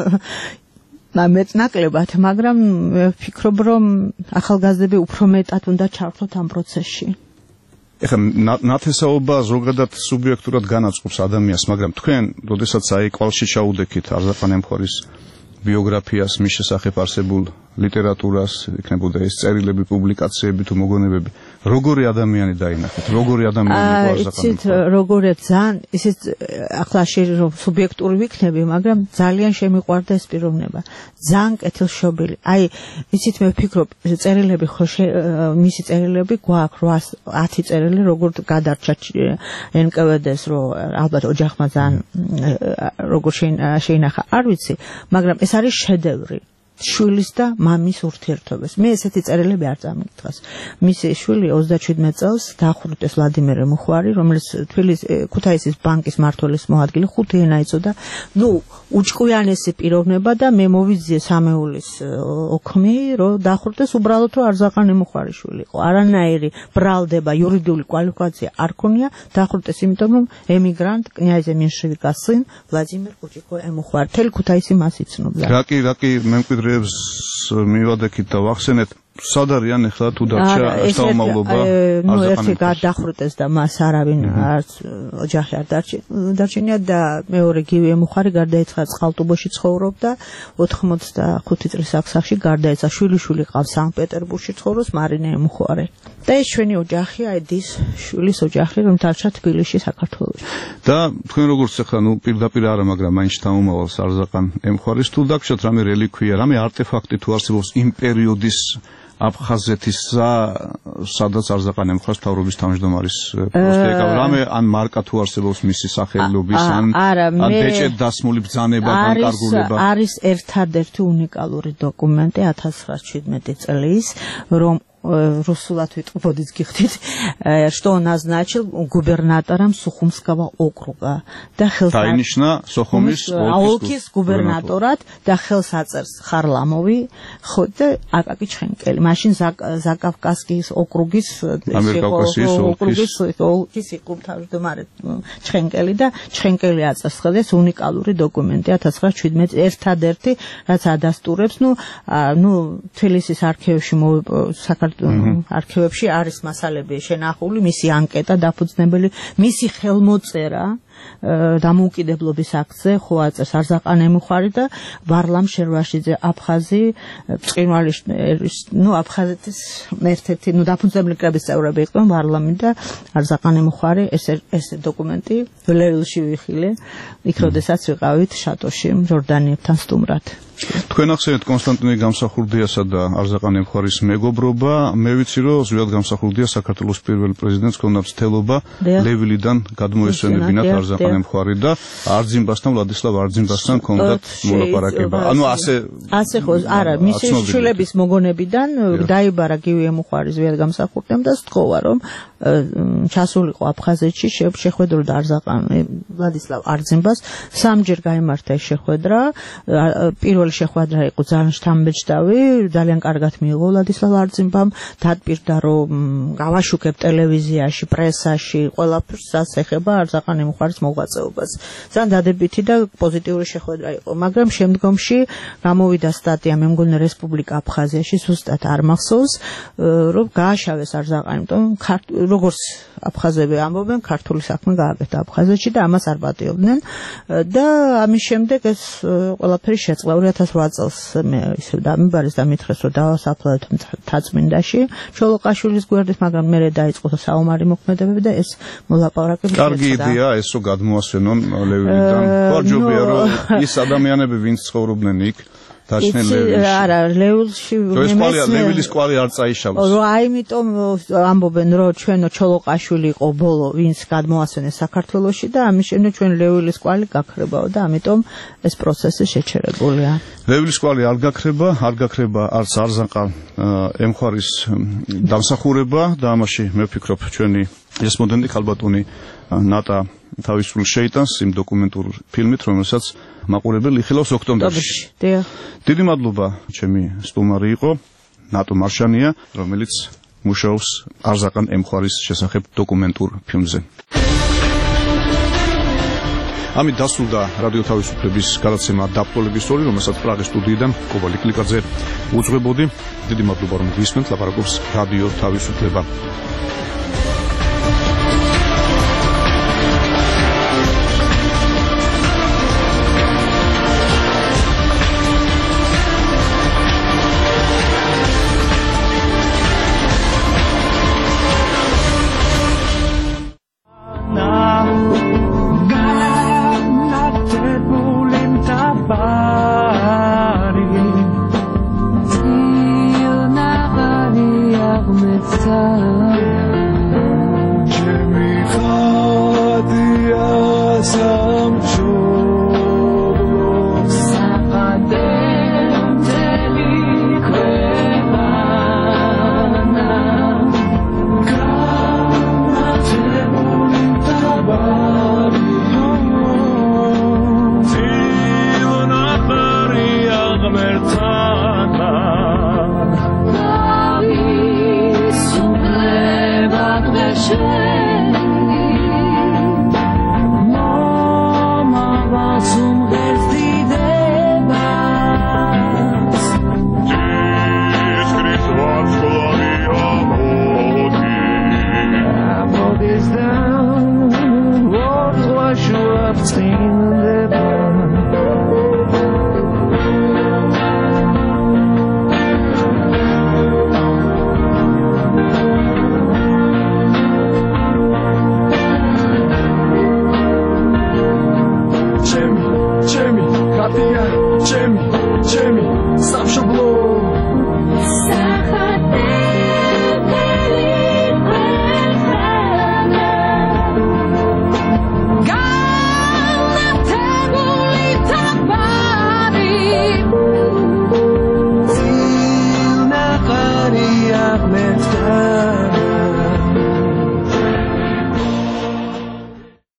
მეტნაკლებად, მაგრამ ვფიქრობ, რომ ახალგაზრდები უფრო მეტად უნდა ჩართოთ ამ პროცესში. ეხლა ნათესაობა ზოგადად სუბიექტურად განაწყობს ადამიანს, მაგრამ თქვენ, როდესაც აი კვალში ჩაუდექით არზაყან ემუხარის ბიოგრაფიას, მის შესახებ არსებულ ლიტერატურას, იქნებოდა ეს წერილები, პუბლიკაციები თუ მოგონებები, როგორი ადამიანი დაინახეთ, როგორი ადამიანი იყო არზაყან ემუხარი? იცით, როგორი ძალიან, ისიც ახლა შეიძლება სუბიექტური ვიქნები, მაგრამ ძალიან შემიყვარდა ეს პიროვნება. ძალიან კეთილშობილი. აი, იცით, მე ვფიქრობ, წერილები ხო მისი წერილები გვაქვს ათი წერილი, როგორ გადარჩა ენ კე ვე დე-ს, რომ ალბათ ოჯახმა ძალიან როგორ შეინახა, არ ვიცი, მაგრამ ეს არის შედევრი. შვილის და მამის ურთიერთობებს. მე ესეთი წერილები არ წამიგდროს. მისი შვილი ოცდაშვიდმეტ წელს დახვრიტეს ვლადიმერ ემუხარი, რომელიც თბილისის ქუთაისის ბანკის მმართველის მოადგილე, ხუთი ენა იცოდა. ნუ უჭკვიანესი პიროვნება და მე მოვიძიე სამეულის ოქმი, რომ დახვრიტეს უბრალოდ რომ არზაყან ემუხარის შვილი იყო. არანაირი ბრალდება, იურიდიული კვალიფიკაცია არ ქონია, დახვრიტეს იმიტომ რომ ემიგრანტ კნიაზ მენშევიკის წინ ვლადიმერ კუჭიკო ემუხარი. თელი ქუთაისი მას იცნობდა. რა კი, რა კი მემკვიდრე მივადექით და ვახსენეთ, სად არიან ახლა თუ დარჩა შთამომავლობა? ნუ ერთი გადახვრიტეს და მას არავინ არც ოჯახი არ დარჩენია და მეორე გივი ემუხარი გარდაეცვალა წყალტუბოში ცხოვრობდა, ოთხმოცდახუთი წლის ასაკში გარდაეცვალა. შვილიშვილი ყავს სანქტ-პეტერბურგში ცხოვრობს მარინე ემუხარი. და ეს ჩვენი ოჯახი, აი დის შვილის ოჯახი, რომ დარჩა თბილისში, საქართველოში. და თქვენ როგორც ახლა ნუ პირდაპირ არა, მაგრამ მაინც თავმოვალს არზაყან ემხარის თუ დაგვრჩათ რამე რელიკვია, რამე არტეფაქტი თუ არსებობს იმ პერიოდის აფხაზეთისა, სადაც არზაყან ემხარს მთავრობის თავმჯდომარის პოსტი ეკავა, რამე ან მარკა თუ არსებობს მისი სახელობის, ან ან ბეჭედ დასმული ბრძანება, განკარგულება. არის ერთადერთი უნიკალური დოკუმენტი ათას ცხრაასი შვიდმეტი წლის, რომ русулат витყობოდით გიხდით, что назначил губернатором Сухумского округа და ხელს დაინიშნა სოხუმის ოლქის გუბერნატორად და ხელს აწერს ხარლამოვი, ხო და აკაკი ჩხენკელი. მაშინ ზაკავკასკის окруგის окруგის ოლქის იყო თავმჯდომარე ჩხენკელი და ჩხენკელი აწერს ხელს უნიკალური დოკუმენტი ათას ცხრაასი შვიდმეტი ერთადერთი, რაც ადასტურებს, ნუ ნუ თბილისის არქივებში საქართველოს არქივებში არის მასალები შენახული, მისი ანკეტა დაფუძნებელი, მისი ხელმოწერა დამოუკიდებლობის აქტზე, ხო აწერს არზაყან ემუხარი და ვარლამ შერვაშიძე აფხაზი, წყინვალი, ნუ აფხაზეთის ერთ-ერთი, ნუ დაფუძნებელი კრების წევრები იყვნენ ვარლამი და არზაყან ემუხარი, ეს ეს დოკუმენტი ლევილში ვიხილე, იქ როდესაც ვიყავით შატოში ჯორდანიებთან სტუმრად. თქვენ ახსენეთ კონსტანტინე გამსახურდიასა და არზაყან ემხარის მეგობრობა, მე ვიცი რომ ზვიად გამსახურდია საქართველოს პირველ პრეზიდენტს ჰქონდა მცდელობა ლევილიდან გადმოესვენებინათ არზაყან ემხარი და არძიმბასთან ვლადისლავ არძიმბასთან ჰქონდათ მოლაპარაკება. ანუ ასე ასე ხო, არა, მისი შვილების მოგონებიდან დაიბარა გივი ემხარი ზვიად გამსახურდიამ და სთხოვა რომ ჩასულიყო აფხაზეთში, შეხვედროდა არზაყან ვლადისლავ არძიმბას, სამჯერ გაიმართა ეს შეხვედრა, პირველი შეხვედრა იყო ძალიან შთამბეჭდავი, ძალიან კარგად მიიღო ვლადისლავ არძიმბამ, დადპირდა რომ გავაშუქებ ტელევიზიაში, პრესაში, ყველაფერს ეხება არზაყან ემხარის მოღვაწეობას. ძალიან დადებითი და პოზიტიური შეხვედრა იყო, მაგრამ შემდგომში გამოვიდა სტატია, მე მგონი რესპუბლიკა აფხაზიაში, ზუსტად არ მახსოვს, რომ გააშავეს არზაყანი, იმიტომ როგორც აფხაზები ამბობენ, ქართული საქმე გააკეთა აფხაზეთში და ამას არ პატიობდნენ და ამის შემდეგ ეს ყველაფერი შეწყდა ორი ათას ოთხ წელს მე ისევ დამიბარეს და მითხრეს რომ დავასაფლავეთ თაწმინდაში ჩოლოყაშვილის გვერდით, მაგრამ მე დაიწყო საომარი მოქმედებები და ეს მოლაპარაკება კარგი იდეა ესო გადმოასვენონ ლევილიდან. ვარჯობია რომ ის ადამიანები ვინც ცხოვრობდნენ იქ დაჩნდნენ ლევილში. არა, ლევილში ლევილის კვალი არ წაიშავს. რომ აიმიტომ ამბობენ რომ ჩვენო ჩოლოყაშვილი იყო ბოლო ვინც გადმოასვენეს საქართველოში და ამის შემდეგ ჩვენ ლევილის კვალი გაქრებაო და ამიტომ ეს პროცესი შეჩერებულია. ლევილის კვალი არ გაქრება, არ გაქრება არც არზაყან ემხარის დამსახურება და ამაში მე ვფიქრობ ჩვენი რესპონდენტი ქალბატონი ნატა თავისუფლ შეიტანს იმ დოკუმენტურ ფილმით, რომელსაც მაყურებელი იხილავს ოქტომბერში. დიდი მადლობა, ჩემი სტუმარი იყო ნატო მარშანია, რომელიც მუშაობს არზაყან ემხარის შესახებ დოკუმენტურ ფილმზე. ამით დასრულდა რადიო თავისუფლების გადაცემა დაბრძოლების ორი, რომელსაც პრაღის სტუდიიდან კობალი კლიკაძე უძღვებოდი. დიდი მადლობა რომ გვისმენთ, ლაპარაკობს რადიო თავისუფლება.